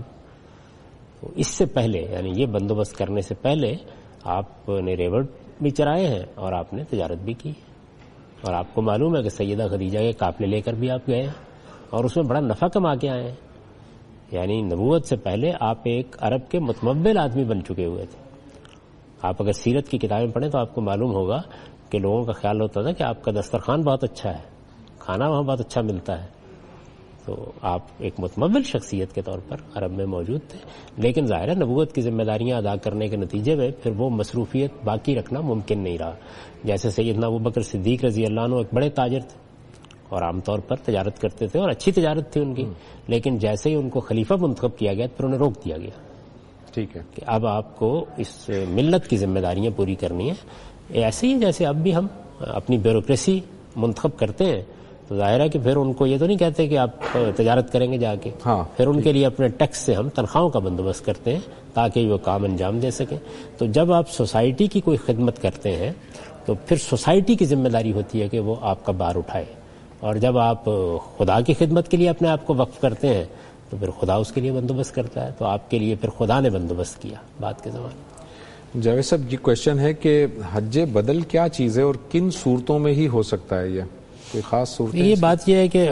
تو اس سے پہلے یعنی یہ بندوبست کرنے سے پہلے آپ نے ریوڑ بھی چرائے ہیں اور آپ نے تجارت بھی کی، اور آپ کو معلوم ہے کہ سیدہ خدیجہ کے قافلے لے کر بھی آپ گئے ہیں اور اس میں بڑا نفع کما کے آئے ہیں۔ یعنی نبوت سے پہلے آپ ایک عرب کے متمول آدمی بن چکے ہوئے تھے۔ آپ اگر سیرت کی کتابیں پڑھیں تو آپ کو معلوم ہوگا کہ لوگوں کا خیال ہوتا تھا کہ آپ کا دسترخوان بہت اچھا ہے، کھانا وہاں بہت اچھا ملتا ہے، تو آپ ایک متمول شخصیت کے طور پر عرب میں موجود تھے۔ لیکن ظاہر ہے نبوت کی ذمہ داریاں ادا کرنے کے نتیجے میں پھر وہ مصروفیت باقی رکھنا ممکن نہیں رہا۔ جیسے سیدنا ابو بکر صدیق رضی اللہ عنہ ایک بڑے تاجر تھے اور عام طور پر تجارت کرتے تھے اور اچھی تجارت تھی ان کی، لیکن جیسے ہی ان کو خلیفہ منتخب کیا گیا پھر انہیں روک دیا گیا، ٹھیک ہے، کہ اب آپ کو اس ملت کی ذمہ داریاں پوری کرنی ہیں۔ ایسے ہی جیسے اب بھی ہم اپنی بیوروکریسی منتخب کرتے ہیں تو ظاہر ہے کہ پھر ان کو یہ تو نہیں کہتے کہ آپ تجارت کریں گے جا کے، ہاں، پھر ان کے لیے اپنے ٹیکس سے ہم تنخواہوں کا بندوبست کرتے ہیں تاکہ وہ کام انجام دے سکیں۔ تو جب آپ سوسائٹی کی کوئی خدمت کرتے ہیں تو پھر سوسائٹی کی ذمہ داری ہوتی ہے کہ وہ آپ کا بار اٹھائے، اور جب آپ خدا کی خدمت کے لیے اپنے آپ کو وقف کرتے ہیں تو پھر خدا اس کے لیے بندوبست کرتا ہے، تو آپ کے لیے پھر خدا نے بندوبست کیا بعد کے زمانے میں۔ جاوید صاحب یہ کوشچن ہے کہ حج بدل کیا چیز ہے اور کن صورتوں میں ہی ہو سکتا ہے؟ یہ کوئی خاص صورت؟ یہ بات یہ ہے کہ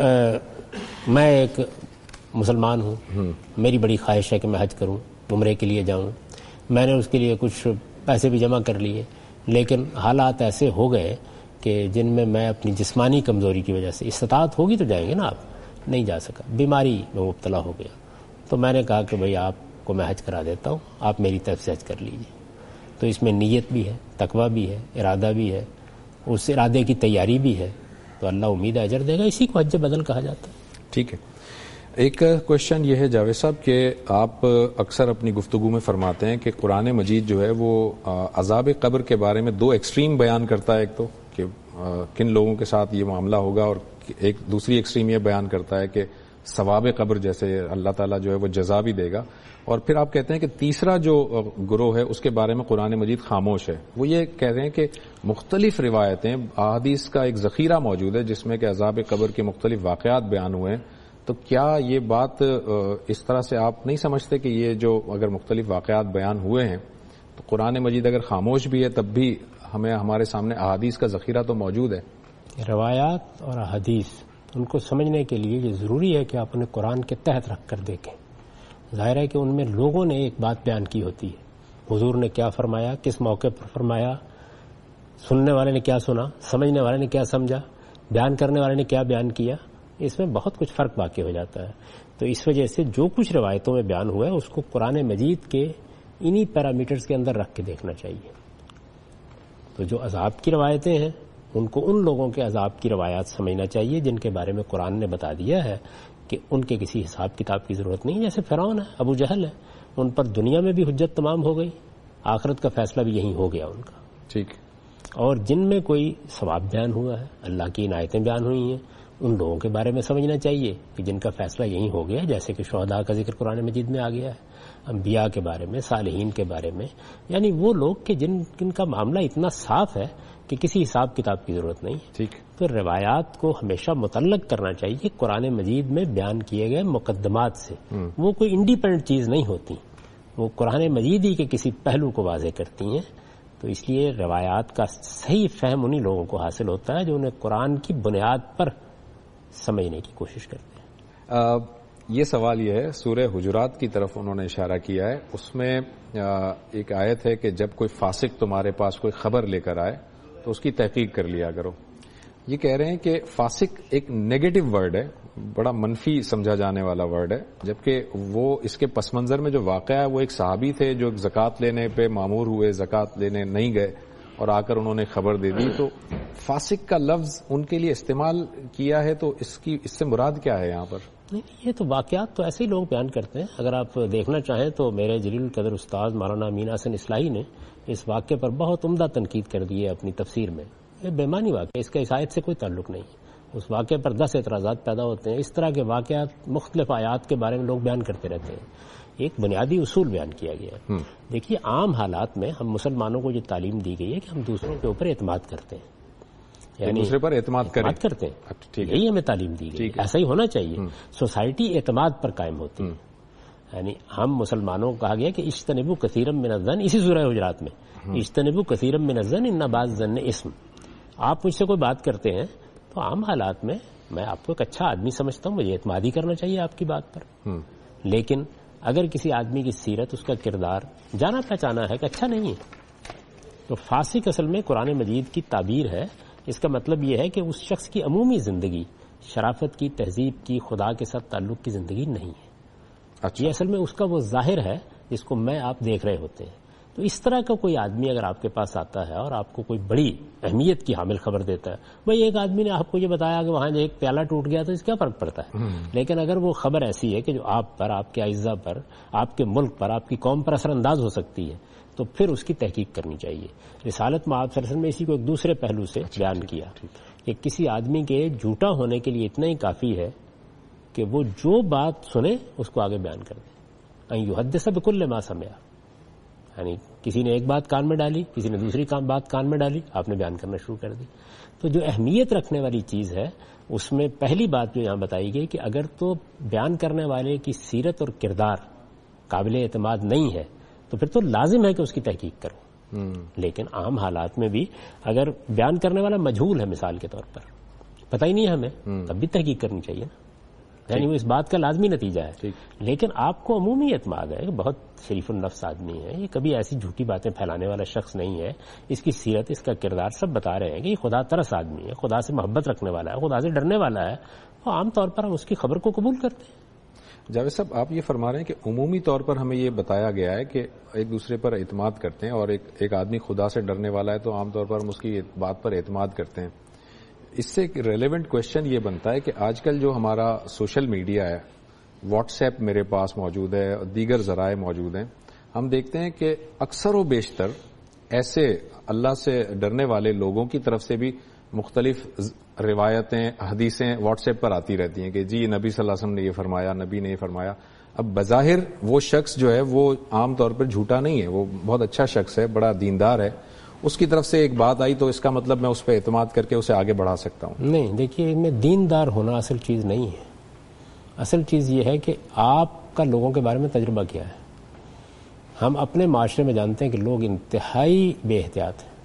میں ایک مسلمان ہوں، میری بڑی خواہش ہے کہ میں حج کروں، عمرے کے لیے جاؤں، میں نے اس کے لیے کچھ پیسے بھی جمع کر لیے، لیکن حالات ایسے ہو گئے کہ جن میں میں اپنی جسمانی کمزوری کی وجہ سے، استطاعت ہوگی تو جائیں گے نا آپ، نہیں جا سکا، بیماری میں مبتلا ہو گیا، تو میں نے کہا کہ بھئی آپ کو میں حج کرا دیتا ہوں، آپ میری طرف سے حج کر لیجیے۔ تو اس میں نیت بھی ہے، تقویٰ بھی ہے، ارادہ بھی ہے، اس ارادے کی تیاری بھی ہے، تو اللہ امید اجر دے گا، اسی کو حج بدل کہا جاتا ہے۔ ٹھیک ہے، ایک کوشچن یہ ہے جاوید صاحب کہ آپ اکثر اپنی گفتگو میں فرماتے ہیں کہ قرآن مجید جو ہے وہ عذاب قبر کے بارے میں دو ایکسٹریم بیان کرتا ہے، ایک تو کہ کن لوگوں کے ساتھ یہ معاملہ ہوگا، اور ایک دوسری ایکسٹریم یہ بیان کرتا ہے کہ ثواب قبر جیسے اللہ تعالیٰ جو ہے وہ جزا بھی دے گا، اور پھر آپ کہتے ہیں کہ تیسرا جو گروہ ہے اس کے بارے میں قرآن مجید خاموش ہے۔ وہ یہ کہہ رہے ہیں کہ مختلف روایتیں، احادیث کا ایک ذخیرہ موجود ہے جس میں کہ عذاب قبر کے مختلف واقعات بیان ہوئے ہیں، تو کیا یہ بات اس طرح سے آپ نہیں سمجھتے کہ یہ جو اگر مختلف واقعات بیان ہوئے ہیں تو قرآن مجید اگر خاموش بھی ہے تب بھی ہمیں ہمارے سامنے احادیث کا ذخیرہ تو موجود ہے؟ روایات اور احادیث ان کو سمجھنے کے لیے یہ ضروری ہے کہ آپ انہیں قرآن کے تحت رکھ کر دیکھیں۔ ظاہر ہے کہ ان میں لوگوں نے ایک بات بیان کی ہوتی ہے، حضور نے کیا فرمایا، کس موقع پر فرمایا، سننے والے نے کیا سنا، سمجھنے والے نے کیا سمجھا، بیان کرنے والے نے کیا بیان کیا، اس میں بہت کچھ فرق واقع ہو جاتا ہے۔ تو اس وجہ سے جو کچھ روایتوں میں بیان ہوا ہے اس کو قرآن مجید کے انہی پیرامیٹرز کے اندر رکھ کے دیکھنا چاہیے۔ تو جو عذاب کی روایتیں ہیں ان کو ان لوگوں کے عذاب کی روایات سمجھنا چاہیے جن کے بارے میں قرآن نے بتا دیا ہے کہ ان کے کسی حساب کتاب کی ضرورت نہیں، جیسے فرعون ہے، ابو جہل ہے، ان پر دنیا میں بھی حجت تمام ہو گئی، آخرت کا فیصلہ بھی یہیں ہو گیا ان کا۔ ٹھیک، اور جن میں کوئی ثواب بیان ہوا ہے، اللہ کی عنایتیں بیان ہوئی ہیں، ان لوگوں کے بارے میں سمجھنا چاہیے کہ جن کا فیصلہ یہیں ہو گیا، جیسے کہ شہداء کا ذکر قرآن مجید میں آ گیا ہے، انبیاء کے بارے میں، صالحین کے بارے میں، یعنی وہ لوگ کہ جن جن کا معاملہ اتنا صاف ہے کہ کسی حساب کتاب کی ضرورت نہیں۔ ٹھیک، تو روایات کو ہمیشہ متعلق کرنا چاہیے قرآن مجید میں بیان کیے گئے مقدمات سے، وہ کوئی انڈیپینڈنٹ چیز نہیں ہوتی، وہ قرآن مجید ہی کے کسی پہلو کو واضح کرتی ہیں۔ تو اس لیے روایات کا صحیح فہم انہی لوگوں کو حاصل ہوتا ہے جو انہیں قرآن کی بنیاد پر سمجھنے کی کوشش کرتے ہیں۔ آ, یہ سوال یہ ہے، سورہ حجرات کی طرف انہوں نے اشارہ کیا ہے، اس میں آ, ایک آیت ہے کہ جب کوئی فاسق تمہارے پاس کوئی خبر لے کر آئے تو اس کی تحقیق کر لیا کرو۔ یہ کہہ رہے ہیں کہ فاسق ایک نیگیٹو ورڈ ہے، بڑا منفی سمجھا جانے والا ورڈ ہے، جبکہ وہ اس کے پس منظر میں جو واقعہ ہے وہ ایک صحابی تھے جو زکوٰۃ لینے پہ مامور ہوئے، زکوٰۃ لینے نہیں گئے، اور آ کر انہوں نے خبر دے دی. تو فاسق کا لفظ ان کے لیے استعمال کیا ہے، تو اس کی اس سے مراد کیا ہے یہاں پر؟ نہیں، یہ تو واقعات تو ایسے ہی لوگ بیان کرتے ہیں. اگر آپ دیکھنا چاہیں تو میرے جلیل القدر استاد مولانا امین حسن اصلاحی نے اس واقعے پر بہت عمدہ تنقید کر دی ہے اپنی تفسیر میں. یہ بے معنی واقعہ، اس کا اس آیت سے کوئی تعلق نہیں ہے. اس واقعے پر دس اعتراضات پیدا ہوتے ہیں. اس طرح کے واقعات مختلف آیات کے بارے میں لوگ بیان کرتے رہتے ہیں. ایک بنیادی اصول بیان کیا گیا ہے. دیکھیے، عام حالات میں ہم مسلمانوں کو یہ تعلیم دی گئی ہے کہ ہم دوسروں کے اوپر اعتماد کرتے ہیں، یعنی دوسرے پر اعتماد اعتماد کرتے ہیں. یہی ہمیں تعلیم دی گئی، ایسا ہی ہونا چاہیے. سوسائٹی اعتماد پر قائم ہوتی ہے. یعنی ہم مسلمانوں کو کہا گیا کہ اجتنبوا کثیرا من الظن، اسی سورہ حجرات میں اجتنبوا کثیرا من الظن ان بعض الظن اسم. آپ مجھ سے کوئی بات کرتے ہیں تو عام حالات میں میں آپ کو ایک اچھا آدمی سمجھتا ہوں، مجھے اعتماد ہی کرنا چاہیے آپ کی بات پر. لیکن اگر کسی آدمی کی سیرت، اس کا کردار جانا پہچانا ہے کہ اچھا نہیں ہے، تو فاسق اصل میں قرآن مجید کی تعبیر ہے. اس کا مطلب یہ ہے کہ اس شخص کی عمومی زندگی شرافت کی، تہذیب کی، خدا کے ساتھ تعلق کی زندگی نہیں ہے. اچھا. یہ اصل میں اس کا وہ ظاہر ہے جس کو میں آپ دیکھ رہے ہوتے ہیں. تو اس طرح کا کوئی آدمی اگر آپ کے پاس آتا ہے اور آپ کو کوئی بڑی اہمیت کی حامل خبر دیتا ہے، بھائی ایک آدمی نے آپ کو یہ بتایا کہ وہاں ایک پیالہ ٹوٹ گیا، تو اس کیا فرق پڑتا ہے؟ لیکن اگر وہ خبر ایسی ہے کہ جو آپ پر، آپ کے اعزاء پر، آپ کے ملک پر، آپ کی قوم پر اثر انداز ہو سکتی ہے، تو پھر اس کی تحقیق کرنی چاہیے. رسالت میں آپ صلی اللہ علیہ وسلم نے اسی کو ایک دوسرے پہلو سے بیان کیا کہ کسی آدمی کے جھوٹا ہونے کے لیے اتنا ہی کافی ہے کہ وہ جو بات سنے اس کو آگے بیان کر دے. ان یحدث بکل ما سمع، یعنی کسی نے ایک بات کان میں ڈالی، کسی نے دوسری بات کان میں ڈالی، آپ نے بیان کرنا شروع کر دی. تو جو اہمیت رکھنے والی چیز ہے اس میں پہلی بات جو یہاں بتائی گئی کہ اگر تو بیان کرنے والے کی سیرت اور کردار قابل اعتماد نہیں ہے تو پھر تو لازم ہے کہ اس کی تحقیق کرو. لیکن عام حالات میں بھی اگر بیان کرنے والا مجہول ہے، مثال کے طور پر پتہ ہی نہیں ہے ہمیں، تب بھی تحقیق کرنی چاہیے نا. یعنی وہ اس بات کا لازمی نتیجہ ہے. لیکن آپ کو عمومی اعتماد ہے کہ بہت شریف النفس آدمی ہے، یہ کبھی ایسی جھوٹی باتیں پھیلانے والا شخص نہیں ہے، اس کی سیرت، اس کا کردار سب بتا رہے ہیں کہ یہ خدا ترس آدمی ہے، خدا سے محبت رکھنے والا ہے، خدا سے ڈرنے والا ہے، تو عام طور پر ہم اس کی خبر کو قبول کرتے ہیں. جاوید صاحب، آپ یہ فرما رہے ہیں کہ عمومی طور پر ہمیں یہ بتایا گیا ہے کہ ایک دوسرے پر اعتماد کرتے ہیں، اور ایک ایک آدمی خدا سے ڈرنے والا ہے تو عام طور پر ہم اس کی بات پر اعتماد کرتے ہیں. اس سے ایک ریلیونٹ کوشچن یہ بنتا ہے کہ آج کل جو ہمارا سوشل میڈیا ہے، واٹس ایپ میرے پاس موجود ہے اور دیگر ذرائع موجود ہیں، ہم دیکھتے ہیں کہ اکثر و بیشتر ایسے اللہ سے ڈرنے والے لوگوں کی طرف سے بھی مختلف روایتیں، حدیثیں واٹس ایپ پر آتی رہتی ہیں کہ جی نبی صلی اللہ علیہ وسلم نے یہ فرمایا، نبی نے یہ فرمایا. اب بظاہر وہ شخص جو ہے وہ عام طور پر جھوٹا نہیں ہے، وہ بہت اچھا شخص ہے، بڑا دیندار ہے، اس کی طرف سے ایک بات آئی تو اس کا مطلب میں اس پہ اعتماد کر کے اسے آگے بڑھا سکتا ہوں. نہیں، دیکھیے ان میں دیندار ہونا اصل چیز نہیں ہے. اصل چیز یہ ہے کہ آپ کا لوگوں کے بارے میں تجربہ کیا ہے. ہم اپنے معاشرے میں جانتے ہیں کہ لوگ انتہائی بے احتیاط ہیں.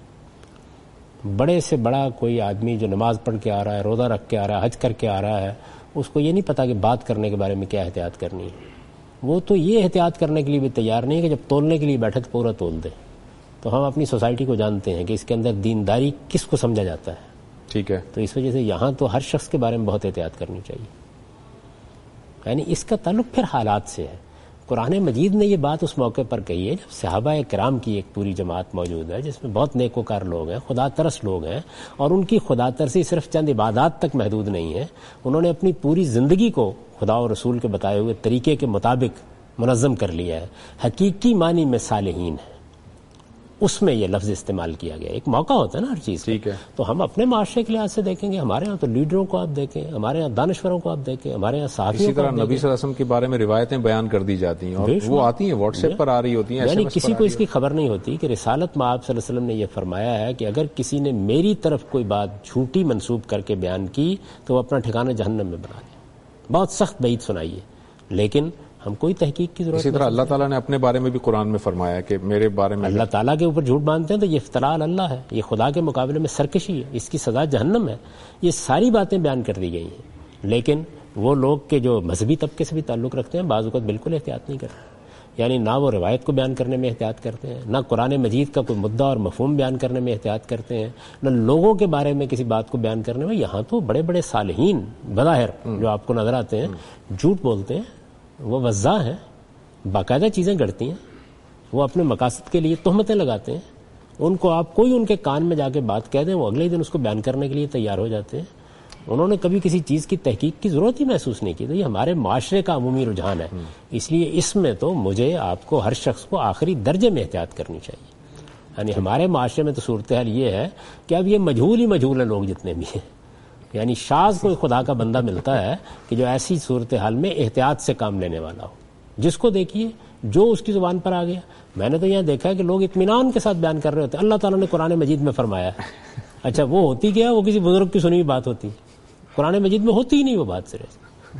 بڑے سے بڑا کوئی آدمی جو نماز پڑھ کے آ رہا ہے، روزہ رکھ کے آ رہا ہے، حج کر کے آ رہا ہے، اس کو یہ نہیں پتا کہ بات کرنے کے بارے میں کیا احتیاط کرنی ہے. وہ تو یہ احتیاط کرنے کے لیے بھی تیار نہیں ہے کہ جب تولنے کے لیے بیٹھے تو پورا تول دے. تو ہم اپنی سوسائٹی کو جانتے ہیں کہ اس کے اندر دینداری کس کو سمجھا جاتا ہے. ٹھیک ہے. تو اس وجہ سے یہاں تو ہر شخص کے بارے میں بہت احتیاط کرنی چاہیے. یعنی اس کا تعلق پھر حالات سے ہے. قرآن مجید نے یہ بات اس موقع پر کہی ہے جب صحابہ کرام کی ایک پوری جماعت موجود ہے جس میں بہت نیکوکار لوگ ہیں، خدا ترس لوگ ہیں، اور ان کی خدا ترسی صرف چند عبادات تک محدود نہیں ہے. انہوں نے اپنی پوری زندگی کو خدا اور رسول کے بتائے ہوئے طریقے کے مطابق منظم کر لیا ہے. حقیقی معنی میں صالحین ہے، اس میں یہ لفظ استعمال کیا گیا. ایک موقع ہوتا ہے نا ہر چیز. ٹھیک ہے. تو ہم اپنے معاشرے کے لحاظ سے دیکھیں گے، ہمارے ہاں تو لیڈروں کو آپ دیکھیں، ہمارے ہاں دانشوروں کو آپ دیکھیں، ہمارے یہاں صحافیوں کو. اسی طرح نبی صلی اللہ علیہ وسلم کے بارے میں روایتیں بیان کر دی جاتی ہیں اور وہ آتی ہیں واٹس ایپ پر آ رہی ہوتی ہیں. یعنی کسی کو اس کی خبر نہیں ہوتی کہ رسالت میں آپ صلی اللہ علیہ وسلم نے یہ فرمایا ہے کہ اگر کسی نے میری طرف کوئی بات جھوٹی منسوب کر کے بیان کی تو وہ اپنا ٹھکانہ جہنم میں بنا دے. بہت سخت وعید سنائی ہے، لیکن ہم کوئی تحقیق کی ضرورت نہیں. اسی طرح اللہ تعالیٰ نے اپنے بارے میں بھی قرآن میں فرمایا ہے کہ میرے بارے میں اللہ تعالیٰ کے اوپر جھوٹ باندھتے ہیں تو یہ افتراء اللہ ہے، یہ خدا کے مقابلے میں سرکشی ہے، اس کی سزا جہنم ہے. یہ ساری باتیں بیان کر دی گئی ہیں. لیکن وہ لوگ کے جو مذہبی طبقے سے بھی تعلق رکھتے ہیں بعض اوقات بالکل احتیاط نہیں کرتے. یعنی نہ وہ روایت کو بیان کرنے میں احتیاط کرتے ہیں، نہ قرآن مجید کا کوئی مدعا اور مفہوم بیان کرنے میں احتیاط کرتے ہیں، نہ لوگوں کے بارے میں کسی بات کو بیان کرنے میں. یہاں تو بڑے بڑے صالحین بظاہر جو آپ کو نظر آتے ہیں جھوٹ بولتے ہیں، وہ وضاح ہیں، باقاعدہ چیزیں گڑتی ہیں، وہ اپنے مقاصد کے لیے تہمتیں لگاتے ہیں، ان کو آپ کوئی ان کے کان میں جا کے بات کہہ دیں، وہ اگلے دن اس کو بیان کرنے کے لیے تیار ہو جاتے ہیں. انہوں نے کبھی کسی چیز کی تحقیق کی ضرورت ہی محسوس نہیں کی. تو یہ ہمارے معاشرے کا عمومی رجحان ہے. اس لیے اس میں تو مجھے آپ کو ہر شخص کو آخری درجے میں احتیاط کرنی چاہیے. یعنی ہمارے معاشرے میں تو صورتحال یہ ہے کہ اب یہ مجہول ہی مجہول ہیں لوگ جتنے بھی ہیں. یعنی شاذ کوئی خدا کا بندہ ملتا ہے کہ جو ایسی صورتحال میں احتیاط سے کام لینے والا ہو. جس کو دیکھیے جو اس کی زبان پر آ گیا. میں نے تو یہاں دیکھا ہے کہ لوگ اطمینان کے ساتھ بیان کر رہے ہوتے ہیں اللہ تعالیٰ نے قرآن مجید میں فرمایا ہے. اچھا وہ ہوتی کیا؟ وہ کسی بزرگ کی سنی ہوئی بات ہوتی. قرآن مجید میں ہوتی ہی نہیں وہ بات صرف.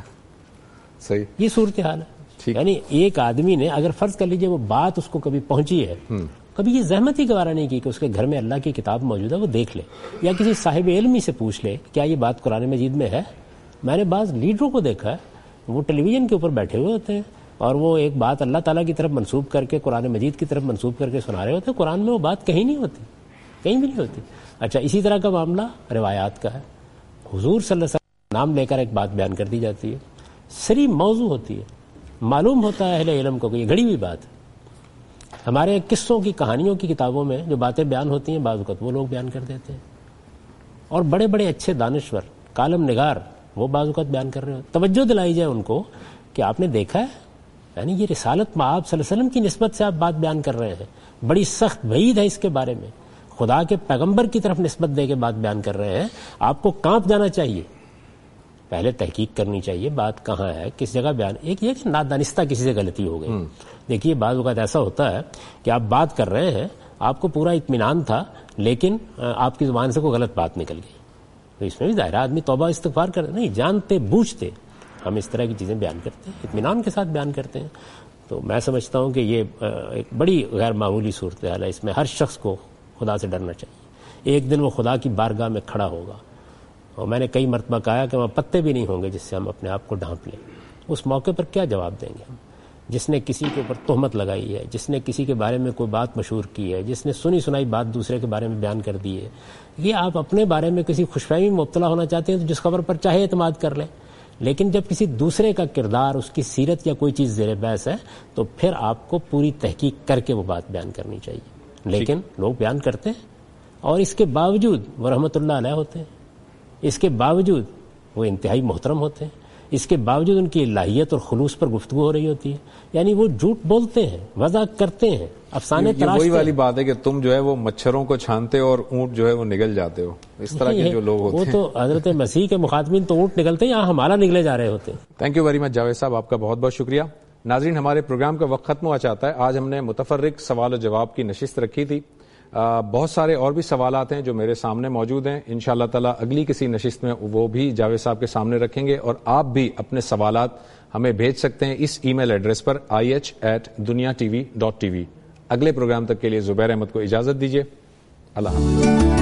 صحیح. یہ صورتحال ہے. یعنی ایک آدمی نے اگر فرض کر لیجئے وہ بات اس کو کبھی پہنچی ہے، کبھی یہ زحمت ہی گوارا نہیں کی کہ اس کے گھر میں اللہ کی کتاب موجود ہے وہ دیکھ لے، یا کسی صاحب علمی سے پوچھ لے کیا یہ بات قرآن مجید میں ہے. میں نے بعض لیڈروں کو دیکھا ہے وہ ٹیلی ویژن کے اوپر بیٹھے ہوئے ہوتے ہیں اور وہ ایک بات اللہ تعالیٰ کی طرف منسوب کر کے قرآن مجید کی طرف منسوب کر کے سنا رہے ہوتے ہیں. قرآن میں وہ بات کہیں نہیں ہوتی، کہیں بھی نہیں ہوتی. اچھا اسی طرح کا معاملہ روایات کا ہے. حضور صلی اللہ علیہ وسلم نام لے کر ایک بات بیان کر دی جاتی ہے، سری موضوع ہوتی ہے، معلوم ہوتا ہے اہل علم کو کہ یہ گھڑی ہوئی بات ہے. ہمارے قصوں کی کہانیوں کی کتابوں میں جو باتیں بیان ہوتی ہیں بعض اوقات وہ لوگ بیان کر دیتے ہیں، اور بڑے بڑے اچھے دانشور کالم نگار وہ بعض اوقات بیان کر رہے ہو. توجہ دلائی جائے ان کو کہ آپ نے دیکھا ہے یعنی یہ رسالت مآب صلی اللہ علیہ وسلم کی نسبت سے آپ بات بیان کر رہے ہیں، بڑی سخت وعید ہے اس کے بارے میں، خدا کے پیغمبر کی طرف نسبت دے کے بات بیان کر رہے ہیں. آپ کو کانپ جانا چاہیے، پہلے تحقیق کرنی چاہیے بات کہاں ہے کس جگہ بیان. ایک یہ کہ نادانستہ کسی سے غلطی ہو گئی. دیکھیے بعض اوقات ایسا ہوتا ہے کہ آپ بات کر رہے ہیں، آپ کو پورا اطمینان تھا لیکن آپ کی زبان سے کوئی غلط بات نکل گئی، تو اس میں بھی ظاہر آدمی توبہ استغفار کر نہیں جانتے بوجھتے ہم اس طرح کی چیزیں بیان کرتے ہیں، اطمینان کے ساتھ بیان کرتے ہیں. تو میں سمجھتا ہوں کہ یہ ایک بڑی غیر معمولی صورتحال ہے. اس میں ہر شخص کو خدا سے ڈرنا چاہیے. ایک دن وہ خدا کی بارگاہ میں کھڑا ہوگا اور میں نے کئی مرتبہ کہا کہ وہاں پتے بھی نہیں ہوں گے جس سے ہم اپنے آپ کو ڈھانپ لیں. اس موقع پر کیا جواب دیں گے ہم؟ جس نے کسی کے اوپر تہمت لگائی ہے، جس نے کسی کے بارے میں کوئی بات مشہور کی ہے، جس نے سنی سنائی بات دوسرے کے بارے میں بیان کر دی ہے. یہ آپ اپنے بارے میں کسی خوش فہمی میں مبتلا ہونا چاہتے ہیں تو جس خبر پر چاہے اعتماد کر لیں، لیکن جب کسی دوسرے کا کردار، اس کی سیرت یا کوئی چیز زیر بحث ہے تو پھر آپ کو پوری تحقیق کر کے وہ بات بیان کرنی چاہیے. لیکن لوگ بیان کرتے ہیں اور اس کے باوجود وہ رحمت اللہ علیہ ہوتے ہیں، اس کے باوجود وہ انتہائی محترم ہوتے ہیں، اس کے باوجود ان کی الہیت اور خلوص پر گفتگو ہو رہی ہوتی ہے. یعنی وہ جھوٹ بولتے ہیں، وضع کرتے ہیں، افسانے تراشتے ہیں. وہی والی بات ہے کہ تم جو ہے وہ مچھروں کو چھانتے اور اونٹ جو ہے وہ نگل جاتے ہو. اس طرح کے جو لوگ ہوتے ہیں، وہ تو حضرت مسیح کے مخاطبین تو اونٹ نگلتے ہیں، یہاں ہمارا نگلے جا رہے ہوتے ہیں. Thank you very much Javed صاحب، آپ کا بہت بہت شکریہ. ناظرین ہمارے پروگرام کا وقت ختم ہوا چاہتا ہے. آج ہم نے متفرق سوال و جواب کی نشست رکھی تھی. آ, بہت سارے اور بھی سوالات ہیں جو میرے سامنے موجود ہیں. انشاءاللہ تعالی اگلی کسی نشست میں وہ بھی جاوید صاحب کے سامنے رکھیں گے، اور آپ بھی اپنے سوالات ہمیں بھیج سکتے ہیں اس ای میل ایڈریس پر I H eight Dunya T V dot T V. اگلے پروگرام تک کے لیے زبیر احمد کو اجازت دیجیے. اللہ حافظ.